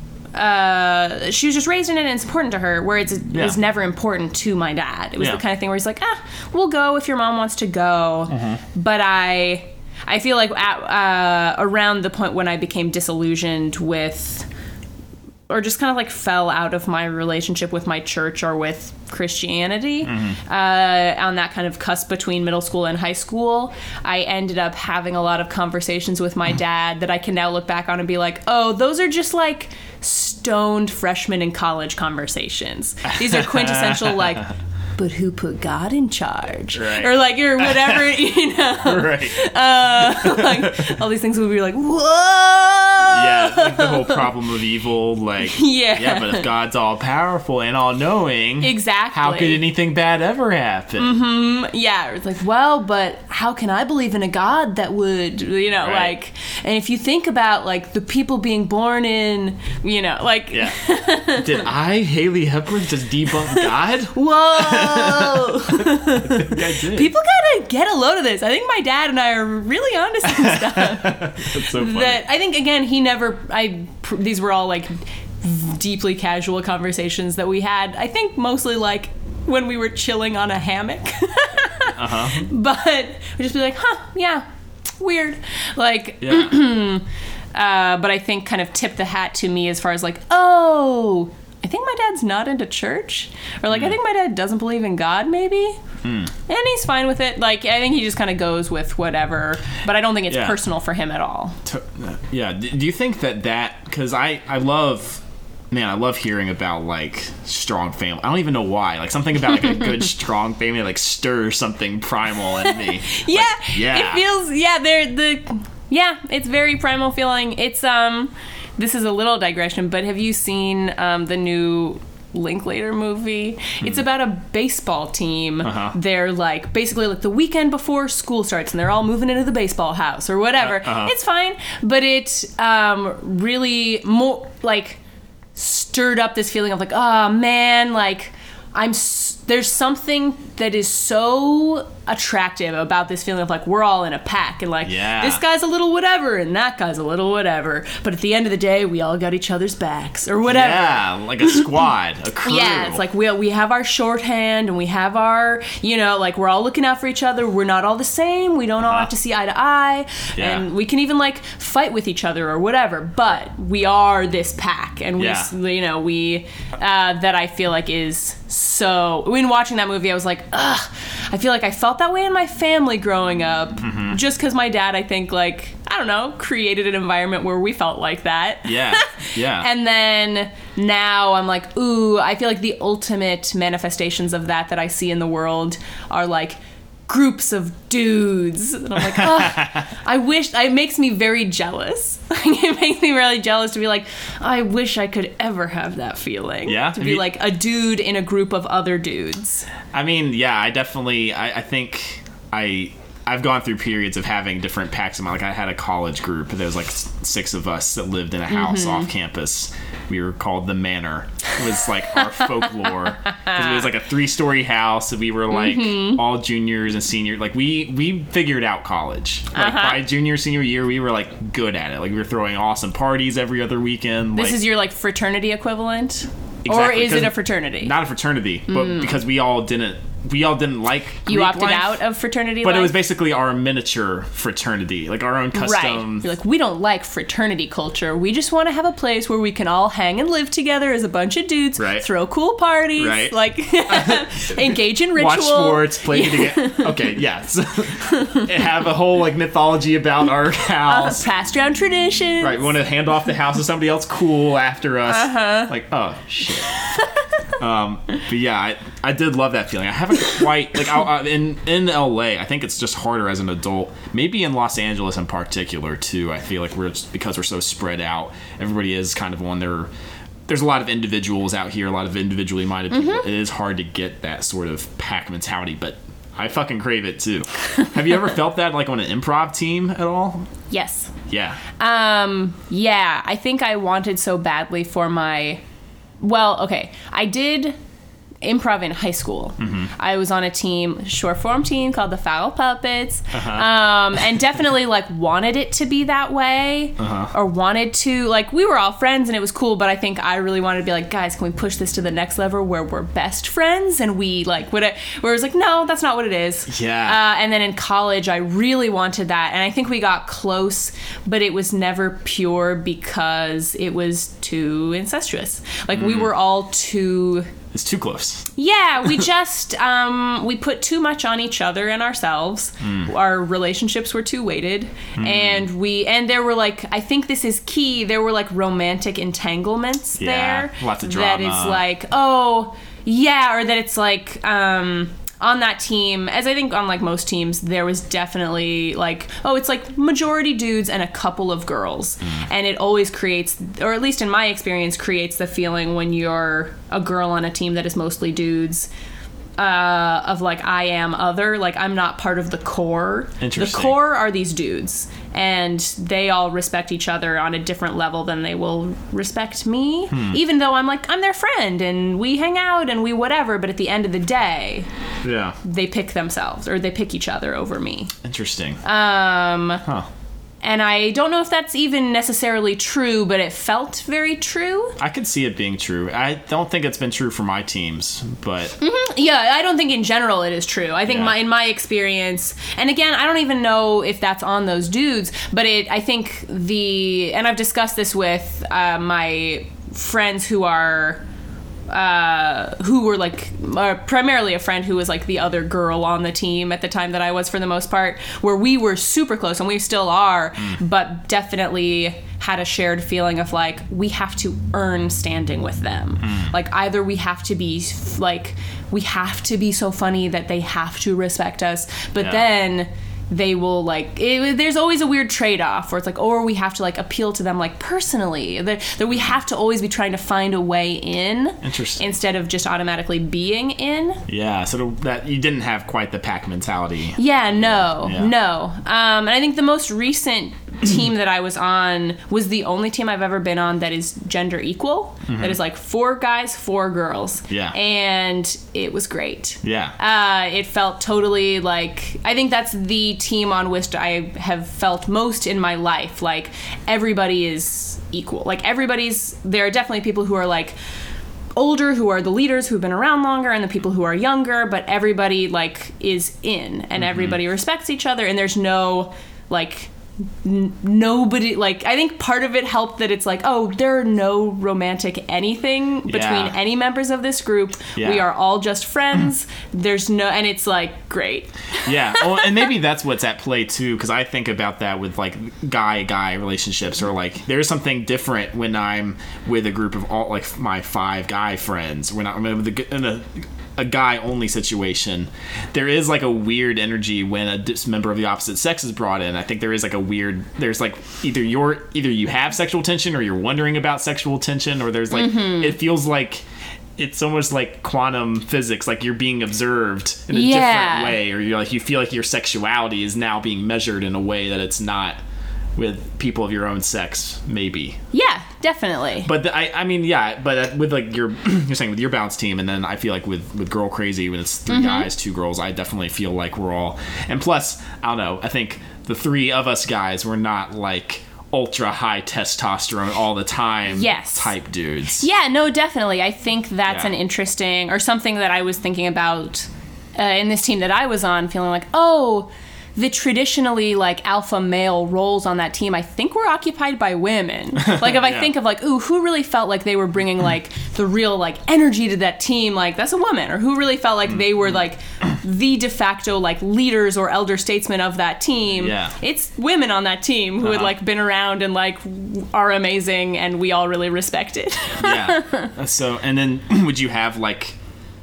uh, she was just raised in it and it's important to her, where it's, it Yeah. was never important to my dad. It was Yeah. the kind of thing where he's like, ah, we'll go if your mom wants to go. But I I feel like at, uh, around the point when I became disillusioned with, or just kind of like fell out of my relationship with my church or with Christianity, uh, on that kind of cusp between middle school and high school, I ended up having a lot of conversations with my dad that I can now look back on and be like, oh, those are just like stoned freshman in college conversations. These are quintessential like, but who put God in charge? Right. Or like, or whatever, you know. right. Uh, like, all these things would be like, whoa! Yeah, like the whole problem of evil, like, Yeah. yeah, but if God's all powerful and all knowing, Exactly. how could anything bad ever happen? Mm-hmm. Yeah, it's like, well, but how can I believe in a God that would, you know, Right. like, and if you think about, like, the people being born in, you know, like, Yeah. Did I, Haley Hepworth, just debunk God? whoa! I did. People gotta get a load of this. I think my dad and I are really onto some stuff. That's so funny. That I think, again, he never, I, pr- these were all, like, deeply casual conversations that we had. I think mostly, like, when we were chilling on a hammock. uh-huh. But we'd just be like, huh, yeah, weird. Like, Yeah. uh, but I think kind of tip the hat to me as far as like, oh, I think my dad's not into church. Or like, I think my dad doesn't believe in God, maybe. Hmm. And he's fine with it. Like, I think he just kind of goes with whatever. But I don't think it's Yeah. personal for him at all. To- yeah. D- Do you think that that, because I, I love, man, I love hearing about like strong family. I don't even know why. Like something about like a good strong family like stirs something primal in me. Yeah, Like, yeah. it feels, yeah, they're the, yeah, it's very primal feeling. It's, um, this is a little digression, but have you seen um, the new Linklater movie? It's about a baseball team. Uh-huh. They're like basically like the weekend before school starts and they're all moving into the baseball house or whatever. Uh-huh. It's fine, but it um, really more like stirred up this feeling of like, oh man, like I'm s- there's something that is so attractive about this feeling of like we're all in a pack and like Yeah. this guy's a little whatever and that guy's a little whatever, but at the end of the day we all got each other's backs or whatever. Yeah, like a squad, a crew. Yeah, it's like we we have our shorthand and we have our, you know, like we're all looking out for each other. We're not all the same. We don't all Uh-huh. have to see eye to eye. Yeah. And we can even like fight with each other or whatever. But we are this pack, and we, Yeah. you know, we uh, that I feel like is so. When watching that movie, I was like, ugh. I feel like I felt that way in my family growing up, Mm-hmm. just because my dad, I think, like I don't know, created an environment where we felt like that. Yeah, yeah. And then now I'm like, ooh, I feel like the ultimate manifestations of that that I see in the world are like groups of dudes. And I'm like, oh, I wish, it makes me very jealous. It makes me really jealous to be like, I wish I could ever have that feeling. Yeah? To Have be you- like a dude in a group of other dudes. I mean, yeah, I definitely, I, I think I, I've gone through periods of having different packs in my, like I had a college group. There was like s- six of us that lived in a house Mm-hmm. off campus. We were called the Manor. It was like our folklore. 'Cause it was like a three-story house. And we were like Mm-hmm. all juniors and seniors. Like we, we figured out college. Like Uh-huh. by junior, senior year, we were like good at it. Like we were throwing awesome parties every other weekend. This like, is your like fraternity equivalent? Or Exactly, is it 'cause a fraternity? Not a fraternity, but because we all didn't, we all didn't like You Greek opted life. out of fraternity But life? it was basically our miniature fraternity, like our own Right. custom. You're like, we don't like fraternity culture. We just want to have a place where we can all hang and live together as a bunch of dudes, Right. throw cool parties, Right. like engage in ritual. Watch sports, play video game. Okay, yes. Have a whole like mythology about our house. Passed down traditions. Right, we want to hand off the house to somebody else cool after us. Uh-huh. Like, oh shit. um, but yeah, I, I did love that feeling. I haven't quite like I, I, in in L A. I think it's just harder as an adult. Maybe in Los Angeles in particular too. I feel like we're just, because we're so spread out. Everybody is kind of on their. There's a lot of individuals out here, a lot of individually minded people. Mm-hmm. It is hard to get that sort of pack mentality, but I fucking crave it too. Have you ever felt that like on an improv team at all? Yes. Yeah. Um, yeah, I think I wanted so badly for my. Well, okay, I did improv in high school. Mm-hmm. I was on a team, short form team called the Foul Puppets, Uh-huh. um, and definitely like wanted it to be that way, Uh-huh. or wanted to like we were all friends and it was cool. But I think I really wanted to be like, guys, can we push this to the next level where we're best friends and we like what? It, where it was like, no, that's not what it is. Yeah. Uh, and then in college, I really wanted that, and I think we got close, but it was never pure because it was too incestuous. Like we were all too. It's too close. Yeah, we just um, we put too much on each other and ourselves. Our relationships were too weighted, and we and there were like I think this is key. There were like romantic entanglements Yeah, there. lots of That drama. is like oh yeah, or that it's like. Um, on that team, as I think on like most teams, there was definitely like, oh, it's like majority dudes and a couple of girls. And it always creates, or at least in my experience, creates the feeling when you're a girl on a team that is mostly dudes, uh, of like, I am other, like I'm not part of the core. The Interesting. core are these dudes, and they all respect each other on a different level than they will respect me, even though I'm like, I'm their friend and we hang out and we whatever, but at the end of the day, Yeah. they pick themselves or they pick each other over me. Interesting. Um, huh. and I don't know if that's even necessarily true, but it felt very true. I could see it being true. I don't think it's been true for my teams, but Yeah, I don't think in general it is true. I think Yeah. my in my experience, and again, I don't even know if that's on those dudes, but it. I think the and I've discussed this with uh, my friends who are. Uh, who were like uh, primarily a friend who was like the other girl on the team at the time that I was for the most part, where we were super close and we still are, but definitely had a shared feeling of like we have to earn standing with them. Like either we have to be like we have to be so funny that they have to respect us, but Yeah. then they will like it, there's always a weird trade-off where it's like or we have to like appeal to them like personally that, that we have to always be trying to find a way in Interesting. instead of just automatically being in. yeah, so that you didn't have quite the pack mentality. Yeah, no, Yeah. no. Um, and I think the most recent team that I was on was the only team I've ever been on that is gender equal. Mm-hmm. That is like four guys, four girls. Yeah. And it was great. Yeah. Uh, it felt totally like, I think that's the team on which I have felt most in my life. Like, everybody is equal. Like, everybody's, there are definitely people who are like older, who are the leaders, who've been around longer, and the people who are younger, but everybody like is in, and mm-hmm. everybody respects each other, and there's no like n- nobody like I think part of it helped that it's like, oh, there are no romantic anything between yeah. any members of this group. Yeah. We are all just friends. There's no, and it's like great. Yeah. Well, and maybe that's what's at play too, because I think about that with like guy guy relationships, or like there's something different when I'm with a group of all like my five guy friends. When I'm with a, in a a guy only situation, there is like a weird energy when a dis- member of the opposite sex is brought in. I think there is like a weird, there's like either you're either you have sexual tension, or you're wondering about sexual tension, or there's like mm-hmm. it feels like it's almost like quantum physics, like you're being observed in a yeah. different way, or you're like you feel like your sexuality is now being measured in a way that it's not with people of your own sex, maybe. Yeah, definitely. But the, I, I mean, yeah, but with like your, you're saying with your bounce team, and then I feel like with, with Girl Crazy, when it's three mm-hmm. guys, two girls, I definitely feel like we're all, and plus, I don't know, I think the three of us guys, we're not like ultra high testosterone all the time yes. type dudes. Yeah, no, definitely. I think that's yeah. an interesting, or something that I was thinking about uh, in this team that I was on, feeling like, oh, the traditionally like alpha male roles on that team, I think were occupied by women. Like if I yeah. think of like, ooh, who really felt like they were bringing like the real like energy to that team, like that's a woman. Or who really felt like they were like the de facto like leaders or elder statesmen of that team. Yeah. It's women on that team who uh-huh. had like been around and like are amazing, and we all really respect it. Yeah. So, and then would you have like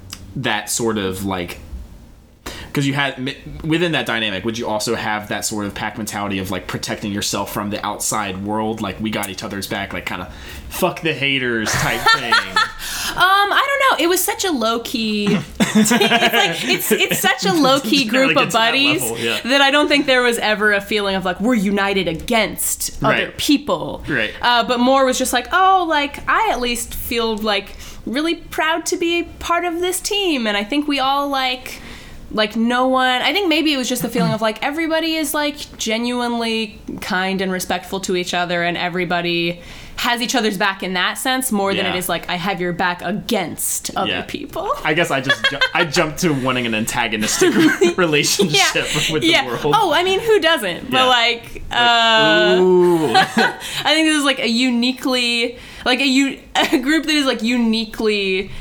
that sort of like, because you had, within that dynamic, would you also have that sort of pack mentality of like protecting yourself from the outside world, like we got each other's back, like kind of fuck the haters type thing? um, I don't know. It was such a low key. it's like it's it's such a low key group of buddies that, yeah. that I don't think there was ever a feeling of like we're united against other right. people. Right. Uh, but more was just like, oh, like I at least feel like really proud to be part of this team, and I think we all like. Like no one, I think maybe it was just the feeling of like everybody is like genuinely kind and respectful to each other, and everybody has each other's back in that sense more yeah. than it is like I have your back against other yeah. people. I guess I just ju- I jumped to wanting an antagonistic relationship yeah. with yeah. the world. Oh, I mean, who doesn't? Yeah. But like, uh, ooh. I think this is like a uniquely, like a, u- a group that is like uniquely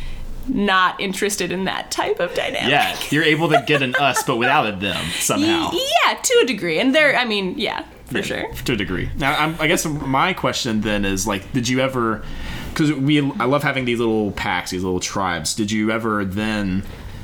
not interested in that type of dynamic. Yeah, you're able to get an us, but without a them somehow. Yeah, to a degree. And there, I mean, yeah, for yeah, sure. To a degree. Now, I'm, I guess my question then is, like, did you ever, because we, I love having these little packs, these little tribes. Did you ever then,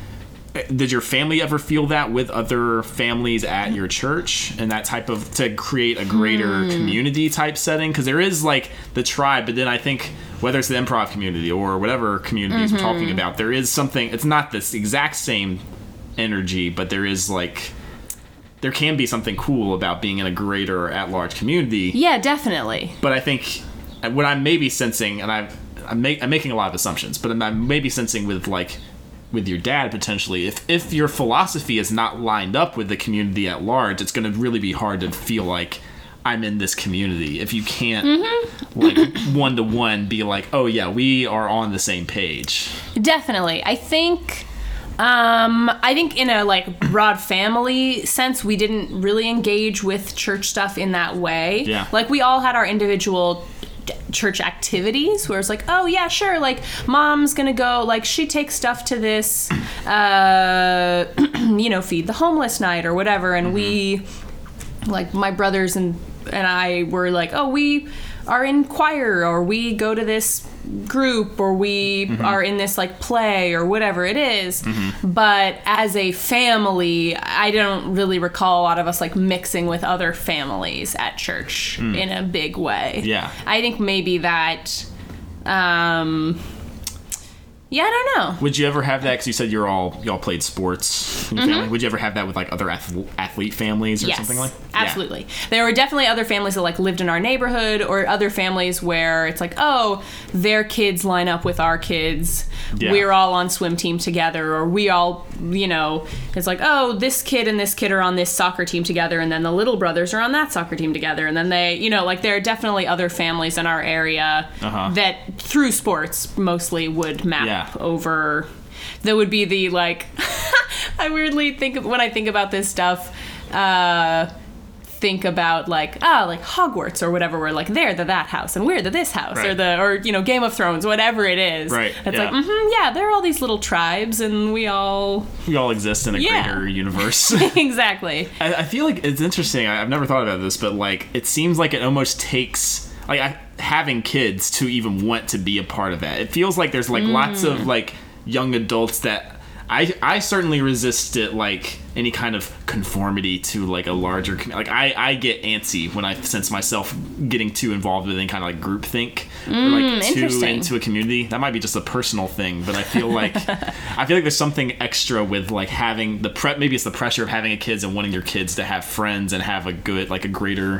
did your family ever feel that with other families at your church, and that type of, to create a greater hmm. community type setting? Because there is, like, the tribe, but then I think, whether it's the improv community or whatever communities mm-hmm. we're talking about, there is something, it's not this exact same energy, but there is like, there can be something cool about being in a greater at-large community. Yeah, definitely. But I think what I'm maybe sensing, and I've, I'm, make, I'm making a lot of assumptions, but I'm maybe sensing with like, with your dad potentially, if, if your philosophy is not lined up with the community at large, it's going to really be hard to feel like I'm in this community if you can't mm-hmm. like one to one be like, oh yeah, we are on the same page. Definitely. I think um I think in a like broad family sense, we didn't really engage with church stuff in that way. Yeah. Like we all had our individual church activities where it's like, oh yeah, sure, like mom's gonna go, like she takes stuff to this uh you know, feed the homeless night or whatever, and mm-hmm. we like my brothers and and I were like, oh, we are in choir, or we go to this group, or we mm-hmm. are in this like play or whatever it is. Mm-hmm. But as a family, I don't really recall a lot of us like mixing with other families at church mm. in a big way. Yeah. I think maybe that, um, yeah, I don't know. Would you ever have that? Because you said you're all y'all played sports in your mm-hmm. family. Would you ever have that with like other ath- athlete families or yes, something like? absolutely. Yeah. There were definitely other families that like lived in our neighborhood, or other families where it's like, oh, their kids line up with our kids. Yeah. We're all on swim team together, or we all, you know, it's like, oh, this kid and this kid are on this soccer team together, and then the little brothers are on that soccer team together, and then they, you know, like there are definitely other families in our area Uh-huh. that through sports mostly would map Yeah. over. That would be the like. I weirdly think of when I think about this stuff. Uh, think about like ah oh, like Hogwarts or whatever, where like they're the that house and we're the this house, right. or the or you know Game of Thrones, whatever it is. Right. It's yeah. like mm-hmm, yeah, there are all these little tribes and we all we all exist in a Yeah. greater universe. exactly. I, I feel like it's interesting. I, I've never thought about this, but like it seems like it almost takes like I, having kids to even want to be a part of that. It feels like there's like Mm. lots of like young adults that I I certainly resist it, like any kind of conformity to like a larger com- like I, I get antsy when I sense myself getting too involved with any kind of like groupthink or like too interesting. into a community. That might be just a personal thing, but I feel like I feel like there's something extra with like having the pre- maybe it's the pressure of having a kids and wanting your kids to have friends and have a good like a greater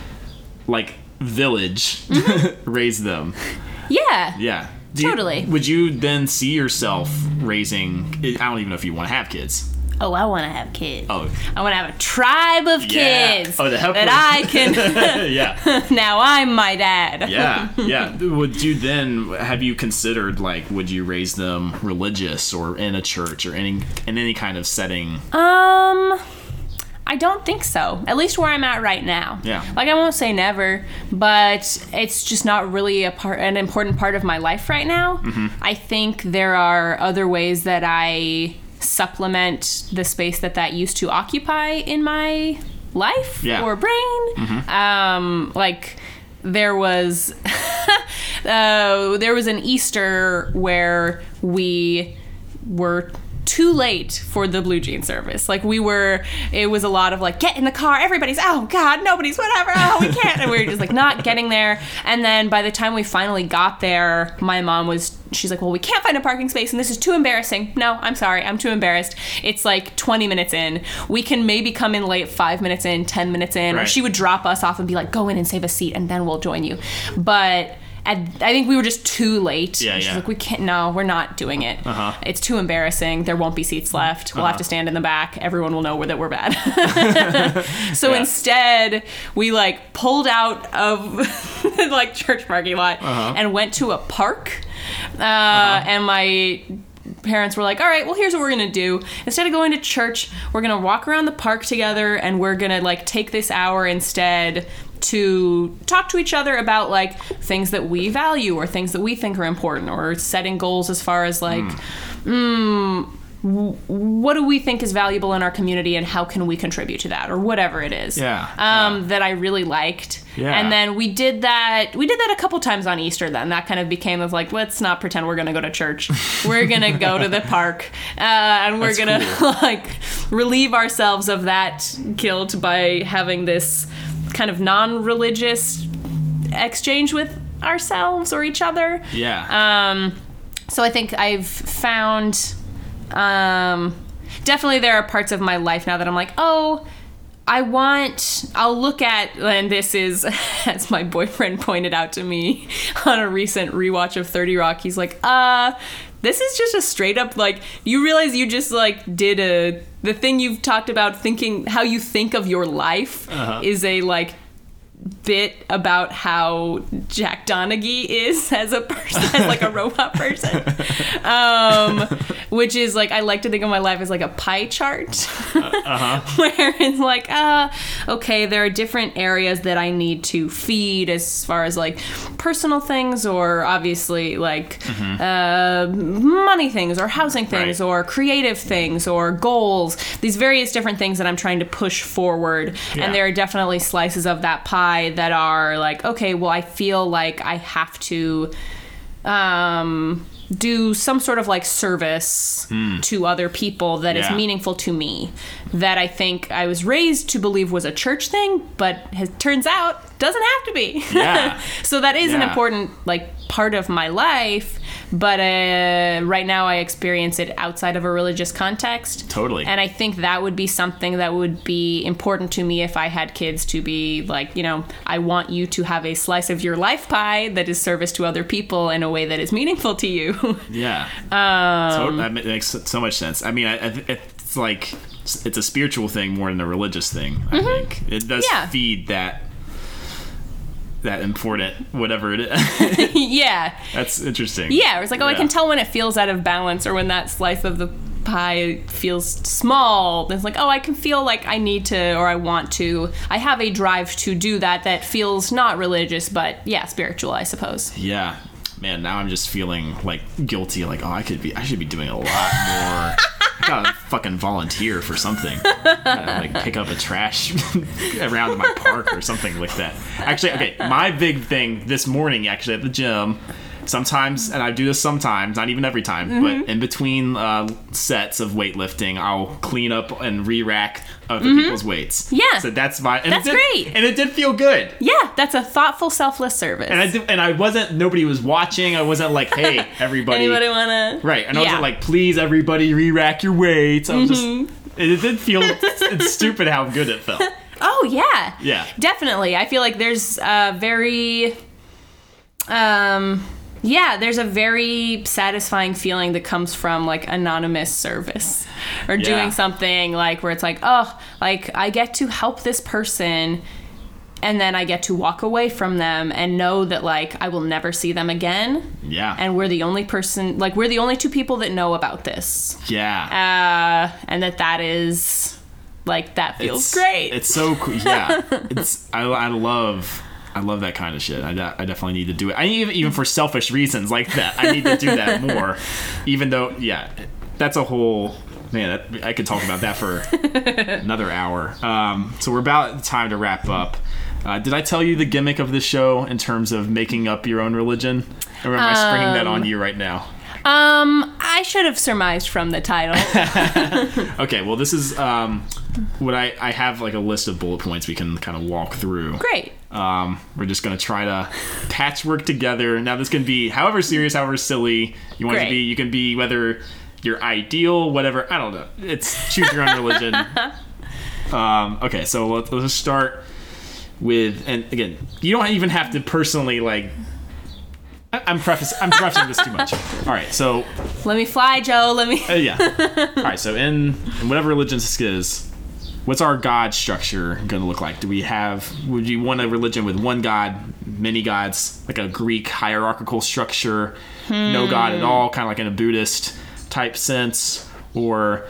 like village raise them. Yeah. Yeah. Do you- Totally. would you then see yourself raising? I don't even know if you want to have kids. Oh, I want to have kids. Oh, I want to have a tribe of Yeah. kids Oh, the helper. that I can. yeah, Now I'm my dad. yeah, yeah. Would you then have you considered like would you raise them religious or in a church or any in any kind of setting? Um, I don't think so. At least where I'm at right now. Yeah. Like I won't say never, but it's just not really a part, an important part of my life right now. Mm-hmm. I think there are other ways that I supplement the space that that used to occupy in my life Yeah. or brain. Mm-hmm. Um, like there was, uh, there was an Easter where we were too late for the Blue Jean service. Like we were, it was a lot of like, get in the car, everybody's, oh God, nobody's, whatever, oh, we can't. And we were just like not getting there. And then by the time we finally got there, my mom was, she's like, well, we can't find a parking space and this is too embarrassing. No, I'm sorry, I'm too embarrassed. It's like twenty minutes in. We can maybe come in late, five minutes in, ten minutes in. Or Right. she would drop us off and be like, go in and save a seat and then we'll join you. But At, I think we were just too late. Yeah, She's yeah. like, we can't, no, we're not doing it. Uh-huh. It's too embarrassing. There won't be seats left. We'll Uh-huh. have to stand in the back. Everyone will know that we're bad. so Yeah. instead, we like pulled out of like church parking lot Uh-huh. and went to a park. Uh, Uh-huh. And my parents were like, all right, well, here's what we're gonna do. Instead of going to church, we're gonna walk around the park together and we're gonna like take this hour instead to talk to each other about like things that we value or things that we think are important, or setting goals as far as like mm. w- what do we think is valuable in our community and how can we contribute to that, or whatever it is. Yeah, um yeah. that I really liked. Yeah. And then we did that we did that a couple times on Easter. Then that kind of became of like, let's not pretend we're gonna go to church. We're gonna go to the park, uh, and we're That's gonna cool. like relieve ourselves of that guilt by having this kind of non-religious exchange with ourselves or each other. Yeah. Um, so I think I've found, um, definitely there are parts of my life now that I'm like, oh, I want, I'll look at, and this is, as my boyfriend pointed out to me on a recent rewatch of thirty Rock, he's like, uh, this is just a straight up, like, you realize you just, like, did a, the thing you've talked about thinking, how you think of your life Uh-huh. is a, like, bit about how Jack Donaghy is as a person, as like a robot person. Um, which is like, I like to think of my life as like a pie chart. Uh-huh. Where it's like, uh, okay, there are different areas that I need to feed as far as like personal things, or obviously like Mm-hmm. uh, money things, or housing things, Right. or creative things, or goals. These various different things that I'm trying to push forward. Yeah. And there are definitely slices of that pie that are like, okay, well, I feel like I have to um, do some sort of like service to other people that is Yeah. meaningful to me, that I think I was raised to believe was a church thing, but has, turns out doesn't have to be. Yeah. So that is an Yeah. important like part of my life, but uh, right now I experience it outside of a religious context. Totally. And I think that would be something that would be important to me if I had kids, to be like, you know, I want you to have a slice of your life pie that is service to other people in a way that is meaningful to you. Yeah. Um, so, that makes so much sense. I mean, I, I, it's like, it's a spiritual thing more than a religious thing, I mm-hmm. think. It does yeah. feed that that important whatever it is. Yeah. That's interesting. Yeah, it's like, oh, yeah. I can tell when it feels out of balance, or when that slice of the pie feels small. It's like, oh, I can feel like I need to, or I want to. I have a drive to do that that feels not religious, but yeah, spiritual, I suppose. Yeah. Man, now I'm just feeling like guilty. Like, oh, I could be, I should be doing a lot more. I gotta fucking volunteer for something. Gotta, like, pick up a trash around my park or something like that. Actually, okay, my big thing this morning, actually, at the gym, sometimes, and I do this sometimes, not even every time, mm-hmm. but in between uh, sets of weightlifting, I'll clean up and re-rack other mm-hmm. people's weights. Yeah. So that's my... And that's it did, great. And it did feel good. Yeah, that's a thoughtful, selfless service. And I did, and I wasn't... Nobody was watching. I wasn't like, hey, everybody... Anybody wanna... Right. And I yeah. wasn't like, please, everybody, re-rack your weights. I was mm-hmm. just... It did feel... It's stupid how good it felt. Oh, yeah. Yeah. Definitely. I feel like there's a very... Um... Yeah, there's a very satisfying feeling that comes from, like, anonymous service or yeah. doing something, like, where it's like, oh, like, I get to help this person, and then I get to walk away from them and know that, like, I will never see them again. Yeah. And we're the only person, like, we're the only two people that know about this. Yeah. Uh, and that that is, like, that feels it's, great. It's so cool. Yeah. it's, I, I love... I love that kind of shit. I, I definitely need to do it. I even even for selfish reasons like that. I need to do that more. Even though, yeah, that's a whole man. That, I could talk about that for another hour. Um, so we're about time to wrap up. Uh, did I tell you the gimmick of this show in terms of making up your own religion, or am I springing that on you right now? Um, I should have surmised from the title. Okay, well, this is um, what I, I have like a list of bullet points we can kind of walk through. Great. Um, we're just going to try to patchwork together. Now, this can be however serious, however silly you want Great. it to be. You can be whether you're ideal, whatever. I don't know. It's choose your own religion. Um, okay, so let's, let's just start with, and again, you don't even have to personally like. I'm preface. I'm prefacing this too much. All right, so let me fly, Joe. Let me. uh, yeah. All right, so in, in whatever religion this is, what's our God structure going to look like? Do we have? Would you want a religion with one God, many gods, like a Greek hierarchical structure, hmm. no God at all, kind of like in a Buddhist type sense, or?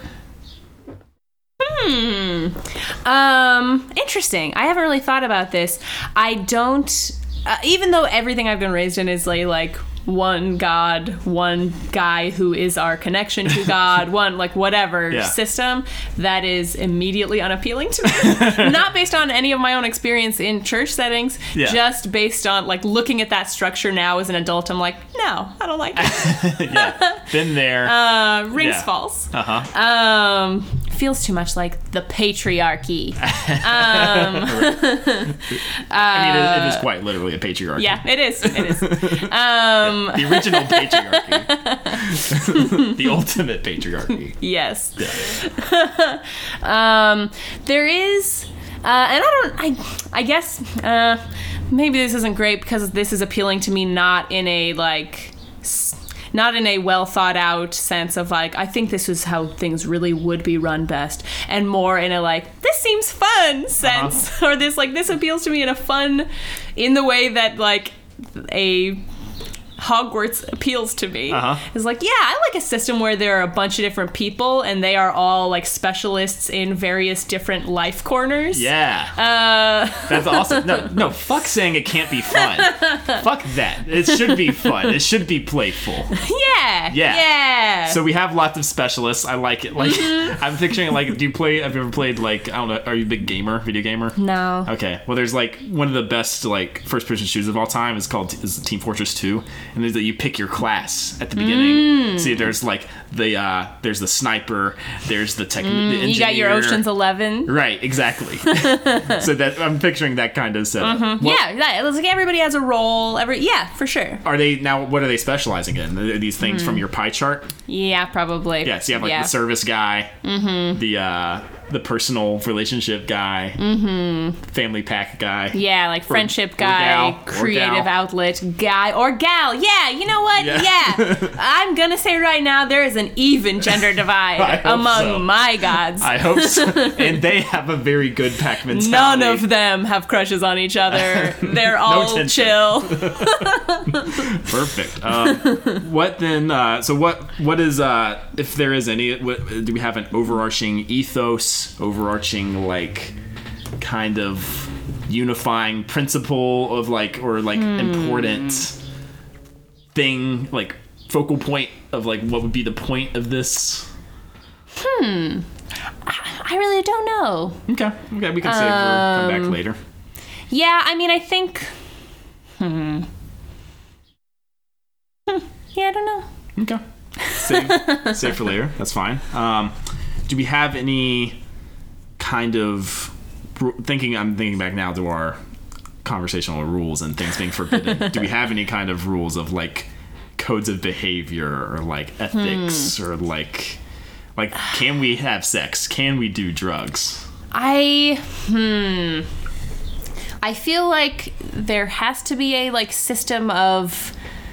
Hmm. Um. Interesting. I haven't really thought about this. I don't. Uh, even though everything I've been raised in is like, like one God, one guy who is our connection to God, one like whatever yeah. system, that is immediately unappealing to me. Not based on any of my own experience in church settings, yeah. just based on like looking at that structure now as an adult. I'm like, no, I don't like it. Yeah, been there. Uh, rings yeah. false. Uh huh. Um, feels too much like the patriarchy. um, I mean, it, it is quite literally a patriarchy. Yeah, it is. It is. Um, the original patriarchy. The ultimate patriarchy. Yes. Yeah. um, there is, uh, and I don't, I, I guess, uh, maybe this isn't great because this is appealing to me not in a, like, not in a well thought out sense of like, I think this is how things really would be run best, and more in a like, this seems fun sense, uh-huh. or this like, this appeals to me in a fun, in the way that like a Hogwarts appeals to me. Uh-huh. It's like, yeah, I like a system where there are a bunch of different people and they are all like specialists in various different life corners. Yeah. Uh, That's awesome. No, no, fuck saying it can't be fun. Fuck that. It should be fun. It should be playful. Yeah. Yeah. Yeah. So we have lots of specialists. I like it. Like, mm-hmm. I'm picturing like, do you play, have you ever played like, I don't know, are you a big gamer, video gamer? No. Okay. Well, there's like one of the best like first person shooters of all time is called is Team Fortress two. and there's that you pick your class at the beginning. See, there's like the uh, there's the sniper, there's the tech, the engineer. You got your Ocean's Eleven. Right, exactly. So that I'm picturing that kind of setup. Mm-hmm. Well, yeah, that, it's like everybody has a role. Every yeah, for sure. Are they now? What are they specializing in? Are these things from your pie chart? Yeah, probably. Yeah, so you have like yeah. the service guy, mm-hmm. the uh, the personal relationship guy, mm-hmm. family pack guy. Yeah, like friendship or guy, gal, creative or outlet guy, or gal. Yeah, you know what? Yeah. Yeah. I'm going to say right now there is an even gender divide among so. my gods. I hope so. And they have a very good pack mentality. None of them have crushes on each other. They're all tension. chill. Perfect. Um, what then? Uh, so what? What is? Uh, if there is any? What, do we have an overarching ethos? Overarching like kind of unifying principle of like or like Hmm. important thing, like focal point of like what would be the point of this? Hmm. I really don't know. Okay. Okay. We can save um, for come back later. Yeah. I mean, I think. Hmm. hmm. Yeah. I don't know. Okay. Save, save for later. That's fine. Um, do we have any kind of thinking? I'm thinking back now to our conversational rules and things being forbidden. Do we have any kind of rules of like codes of behavior or like ethics hmm. or like like can we have sex? Can we do drugs? I hmm. I feel like there has to be a like system of.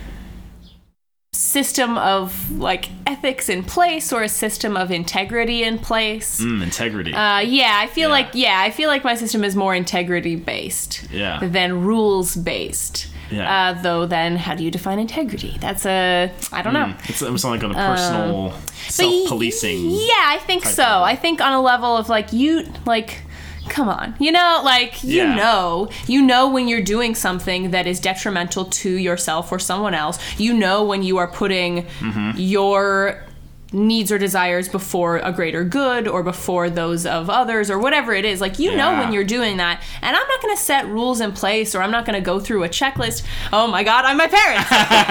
system of like ethics in place or a system of integrity in place. Mm, integrity. Uh, yeah, I feel yeah. like yeah, I feel like my system is more integrity based yeah. than rules based. Yeah. Uh, though then, how do you define integrity? That's a I don't know. Mm, it's almost like on a personal uh, self-policing. Yeah, I think so. Level. I think on a level of like you like. Come on, you know, like, you yeah. know, you know when you're doing something that is detrimental to yourself or someone else. You know when you are putting mm-hmm. your needs or desires before a greater good or before those of others or whatever it is. Like, you yeah. know when you're doing that. And I'm not going to set rules in place or I'm not going to go through a checklist. Oh, my God, I'm my parents.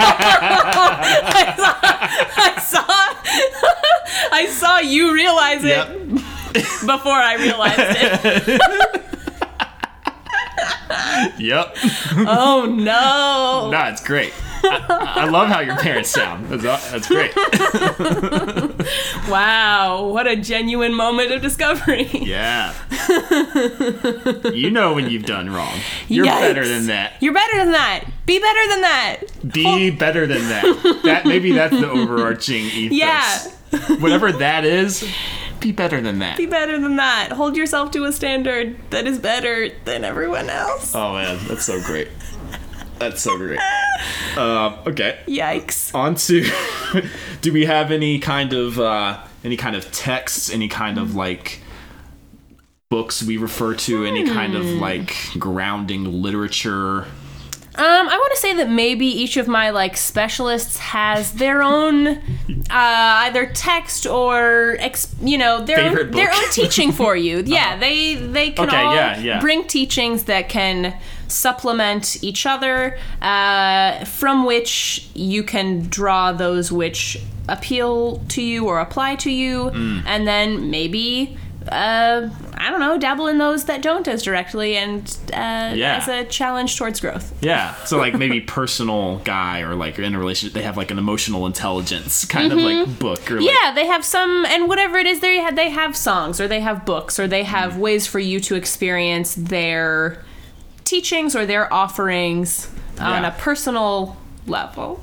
I saw, I saw, I saw you realize it. Yep. Before I realized it. Yep. Oh no. No, it's great. I, I love how your parents sound. That's, that's great. Wow, what a genuine moment of discovery. Yeah. You know when you've done wrong. You're Yikes. better than that. You're better than that. Be better than that. Be oh. better than that. That maybe that's the overarching ethos. Yeah. Whatever that is. Be better than that. Be better than that. Hold yourself to a standard that is better than everyone else. Oh, man. That's so great. That's so great. Um, okay. Yikes. On to... do we have any kind of... Uh, any kind of texts? Any kind of, like... books we refer to? Any hmm. kind of, like, grounding literature? Um, I want to say that maybe each of my like specialists has their own uh, either text or ex- you know their Favorite own, book. their own teaching for you. Yeah, uh-huh. they they can okay, all yeah, yeah. bring teachings that can supplement each other, uh, from which you can draw those which appeal to you or apply to you, mm. and then maybe. Uh, I don't know, dabble in those that don't as directly and uh, yeah. as a challenge towards growth. Yeah. So like maybe personal guy or like in a relationship, they have like an emotional intelligence kind mm-hmm. of like book. Or like, yeah, they have some, and whatever it is, they have, they have songs or they have books or they have mm. ways for you to experience their teachings or their offerings yeah. on a personal level.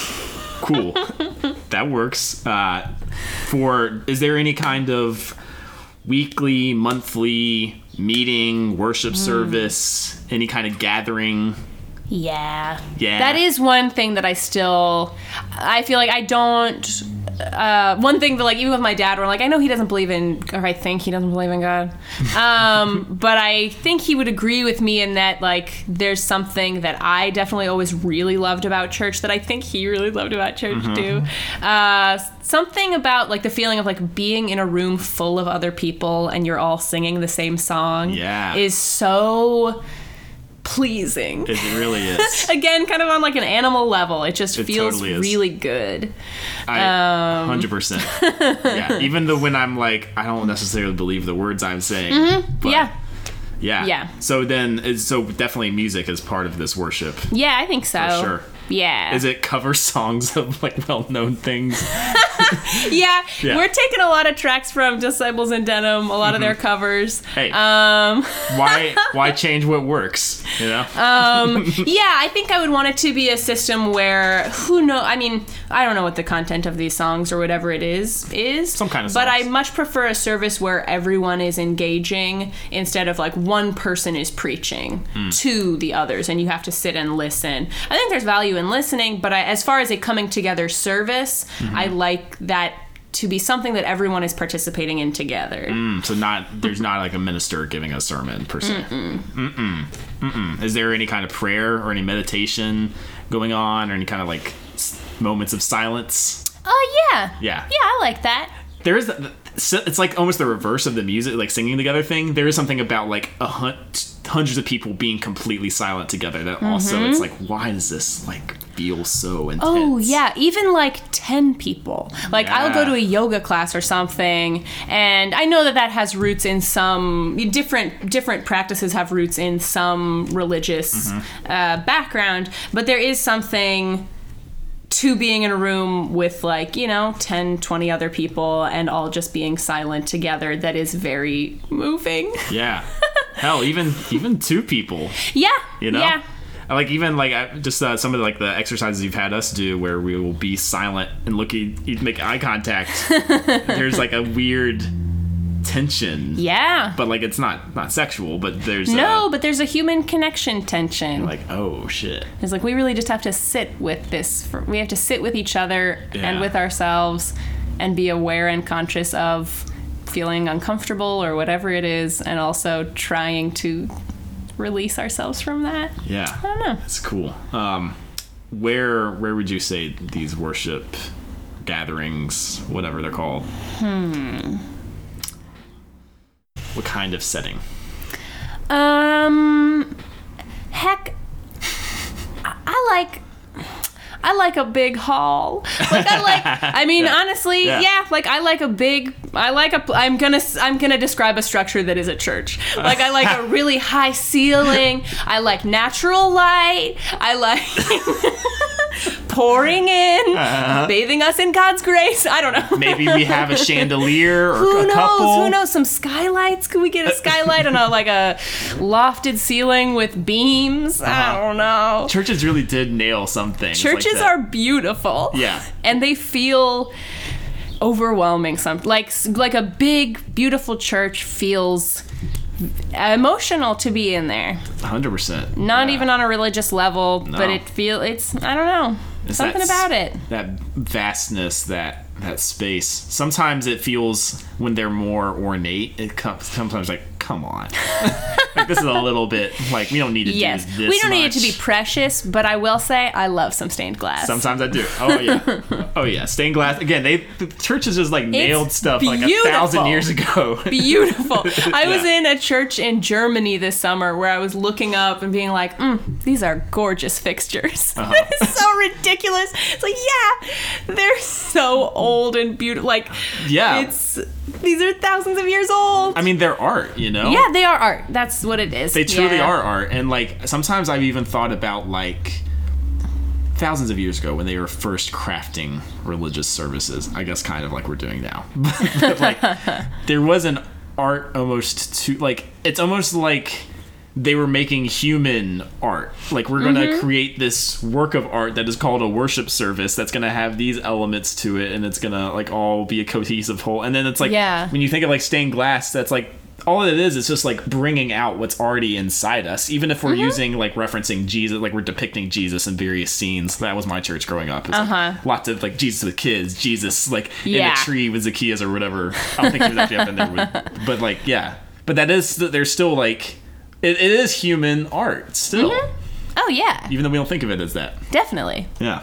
Cool. That works. Uh, for, is there any kind of weekly, monthly meeting, worship mm. service, any kind of gathering? Yeah. Yeah. That is one thing that I still, I feel like I don't, uh, one thing that like, even with my dad, we're like, I know he doesn't believe in, or I think he doesn't believe in God. Um, but I think he would agree with me in that like, there's something that I definitely always really loved about church that I think he really loved about church mm-hmm. too. Uh, something about like the feeling of like being in a room full of other people and you're all singing the same song yeah. is so pleasing. It really is. Again, kind of on like an animal level. It just It feels totally is. really good. I Um, one hundred percent. Yeah, even though when I'm like, I don't necessarily believe the words I'm saying. But Yeah. yeah. Yeah. So then, is- so definitely music is part of this worship. Yeah, I think so. For sure. Yeah. Is it cover songs of like well-known things? Yeah, Yeah. we're taking a lot of tracks from Disciples in Denim, a lot of their covers. Hey. Um, Why why change what works? You know? yeah, I think I would want it to be a system where who know. I mean, I don't know what the content of these songs or whatever it is is. Some kind of But I songs. much prefer a service where everyone is engaging instead of like one person is preaching Hmm. to the others and you have to sit and listen. I think there's value in listening, but I, as far as a coming together service, Mm-hmm. I like that to be something that everyone is participating in together. Mm, so not there's not like a minister giving a sermon per se. Mm-mm. Mm-mm. Is there any kind of prayer or any meditation going on, or any kind of like s- moments of silence? Oh yeah, Yeah. yeah, I like that. There is the, it's like almost the reverse of the music, like singing together thing. There is something about like a hun- hundreds of people being completely silent together that also it's like, why does this like feel so intense? Oh yeah, even like ten people. Like I'll go Yeah. to a yoga class or something, and I know that that has roots in some different different practices have roots in some religious uh, background, but there is something to being in a room with like, you know, ten, twenty other people and all just being silent together that is very moving. Yeah. Hell, even even two people. Yeah. You know? Yeah. Like even like I- just uh, some of the, like the exercises you've had us do where we will be silent and look at you make eye contact. There's like a weird tension. Yeah. But like it's not not sexual, but there's No, uh, but there's a human connection tension. like oh shit. It's like we really just have to sit with this. For, we have to sit with each other Yeah. and with ourselves and be aware and conscious of feeling uncomfortable or whatever it is, and also trying to release ourselves from that. Yeah. I don't know. It's cool. Um where where would you say these worship gatherings, whatever they're called? Hmm. What kind of setting? Um, heck, I, I like. I like a big hall. Like I like. I mean, Yeah. honestly, Yeah. yeah. Like I like a big. I like a. I'm gonna. I'm gonna describe a structure that is a church. Like I like a really high ceiling. I like natural light. I like pouring in, Uh-huh. bathing us in God's grace. I don't know. Maybe we have a chandelier or Who a knows? couple. Who knows? Some skylights? Could we get a skylight on a like a lofted ceiling with beams? I don't know. Churches really did nail some things. like Churches that. are beautiful. Yeah. And they feel overwhelming. Some like like a big, beautiful church feels emotional to be in there. one hundred percent. Not Yeah. even on a religious level, No. but it feel it's I don't know. It's Something that s- about it. That vastness, that that space. Sometimes it feels when they're more ornate. It comes sometimes like, come on, like this is a little bit like we don't need to Yes. do this. We don't need it to be much. precious, but I will say I love some stained glass. Sometimes I do. Oh yeah. Oh yeah. Stained glass. Again, they the churches just like nailed stuff like a beautiful. thousand years ago. Beautiful. I was Yeah. in a church in Germany this summer where I was looking up and being like, mm, these are gorgeous fixtures. Uh-huh. It's so ridiculous. It's like, yeah, they're so old and beautiful. Like, Yeah. it's these are thousands of years old. I mean, they're art. You know. Yeah, they are art. That's what it is. They truly Yeah. are art. And like sometimes I've even thought about like thousands of years ago when they were first crafting religious services, I guess kind of like we're doing now. But like there was an art almost to like it's almost like they were making human art. Like we're going to Mm-hmm. create this work of art that is called a worship service that's going to have these elements to it and it's going to like all be a cohesive whole. And then it's like Yeah. when you think of like stained glass, that's like all it is is just like bringing out what's already inside us, even if we're Mm-hmm. using like referencing Jesus, like we're depicting Jesus in various scenes. That was my church growing up. It's like, Uh-huh. lots of like Jesus with kids, Jesus like in Yeah. a tree with Zacchaeus or whatever. I don't think he was actually up in there, with, but like yeah. But that is there's still like it, it is human art still, Oh yeah, even though we don't think of it as that. definitely. Yeah.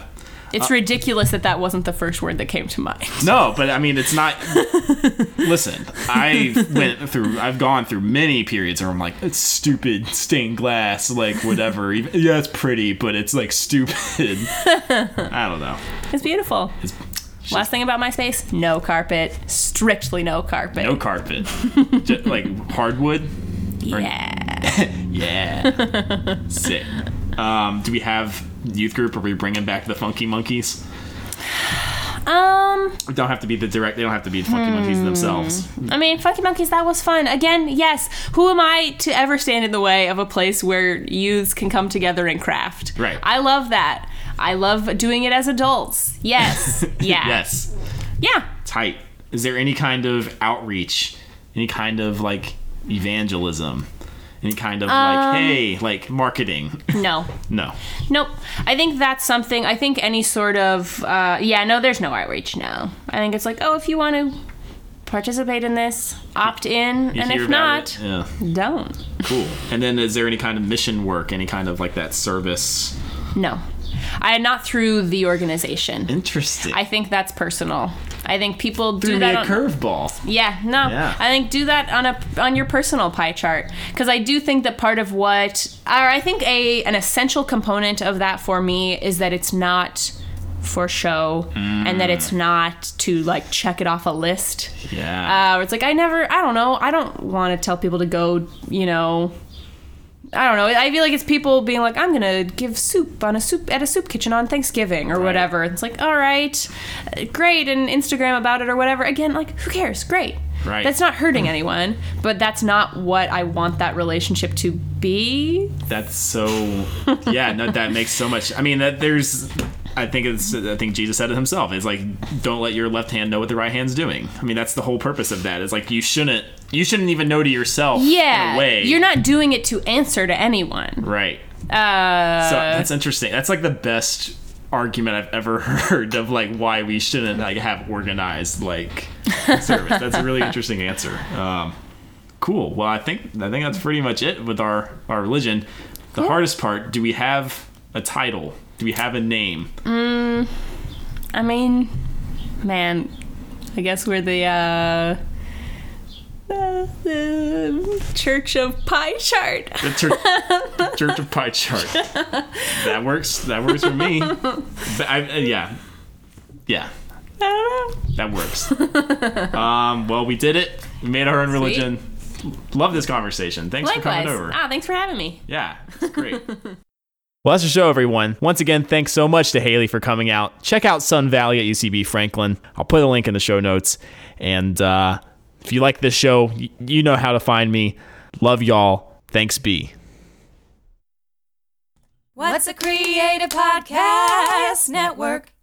It's uh, ridiculous that that wasn't the first word that came to mind. No, but I mean, it's not. Listen, I went through, I've gone through many periods where I'm like, it's stupid, stained glass, like whatever. Even, yeah, it's pretty, but it's like stupid. I don't know. It's beautiful. It's, Last thing about MySpace, no carpet. Strictly no carpet. No carpet. Just, like hardwood? Yeah. Yeah. Sick. Um, do we have youth group? Are we bringing back the Funky Monkeys? Um, They don't have to be the direct. They don't have to be the Funky hmm. Monkeys themselves. I mean, Funky Monkeys, that was fun. Again, yes. Who am I to ever stand in the way of a place where youths can come together and craft? Right. I love that. I love doing it as adults. Yes. Yeah. Yes. Yeah. Tight. Is there any kind of outreach? Any kind of like evangelism? Any kind of um, like, hey, like marketing? No. No. Nope. I think that's something, I think any sort of, uh, yeah, no, there's no outreach, no. I think it's like, oh, if you want to participate in this, opt in, you and if not, yeah. don't. Cool. And then is there any kind of mission work, any kind of like that service? No. I not through the organization. Interesting. I think that's personal. I think people Threw do that. Me a curveball. Yeah, no. Yeah. I think do that on a on your personal pie chart, because I do think that part of what, or I think a an essential component of that for me is that it's not for show, mm. and that it's not to like check it off a list. Yeah. Uh, it's like I never. I don't know. I don't want to tell people to go. You know. I don't know. I feel like it's people being like, I'm gonna give soup on a soup at a soup kitchen on Thanksgiving or right. whatever. It's like, all right, great, and Instagram about it or whatever. Again, like, who cares? Great. Right. That's not hurting anyone, but that's not what I want that relationship to be. That's so. Yeah. No, that makes so much. I mean, that there's. I think it's. I think Jesus said it himself. It's like, don't let your left hand know what the right hand's doing. I mean, that's the whole purpose of that. It's like you shouldn't. You shouldn't even know to yourself. Yeah, in a way. You're not doing it to answer to anyone. Right. Uh, so that's interesting. That's like the best argument I've ever heard of like why we shouldn't like have organized like service. That's a really interesting answer. Um, cool. Well, I think I think that's pretty much it with our our religion. The cool. hardest part. Do we have a title? Do we have a name? Mm, I mean, man, I guess we're the. Uh, Uh, the Church of Pie Chart. The church, church of Pie Chart. That works. That works for me. But I, uh, yeah, yeah. That works. Um, well, we did it. We made our own religion. Sweet. Love this conversation. Thanks Likewise. for coming over. Ah, thanks for having me. Yeah, it's great. Well, that's the show, everyone. Once again, thanks so much to Haley for coming out. Check out Sun Valley at U C B Franklin. I'll put a link in the show notes. And uh, if you like this show, you know how to find me. Love y'all. Thanks, B. What's a Creative Podcast Network?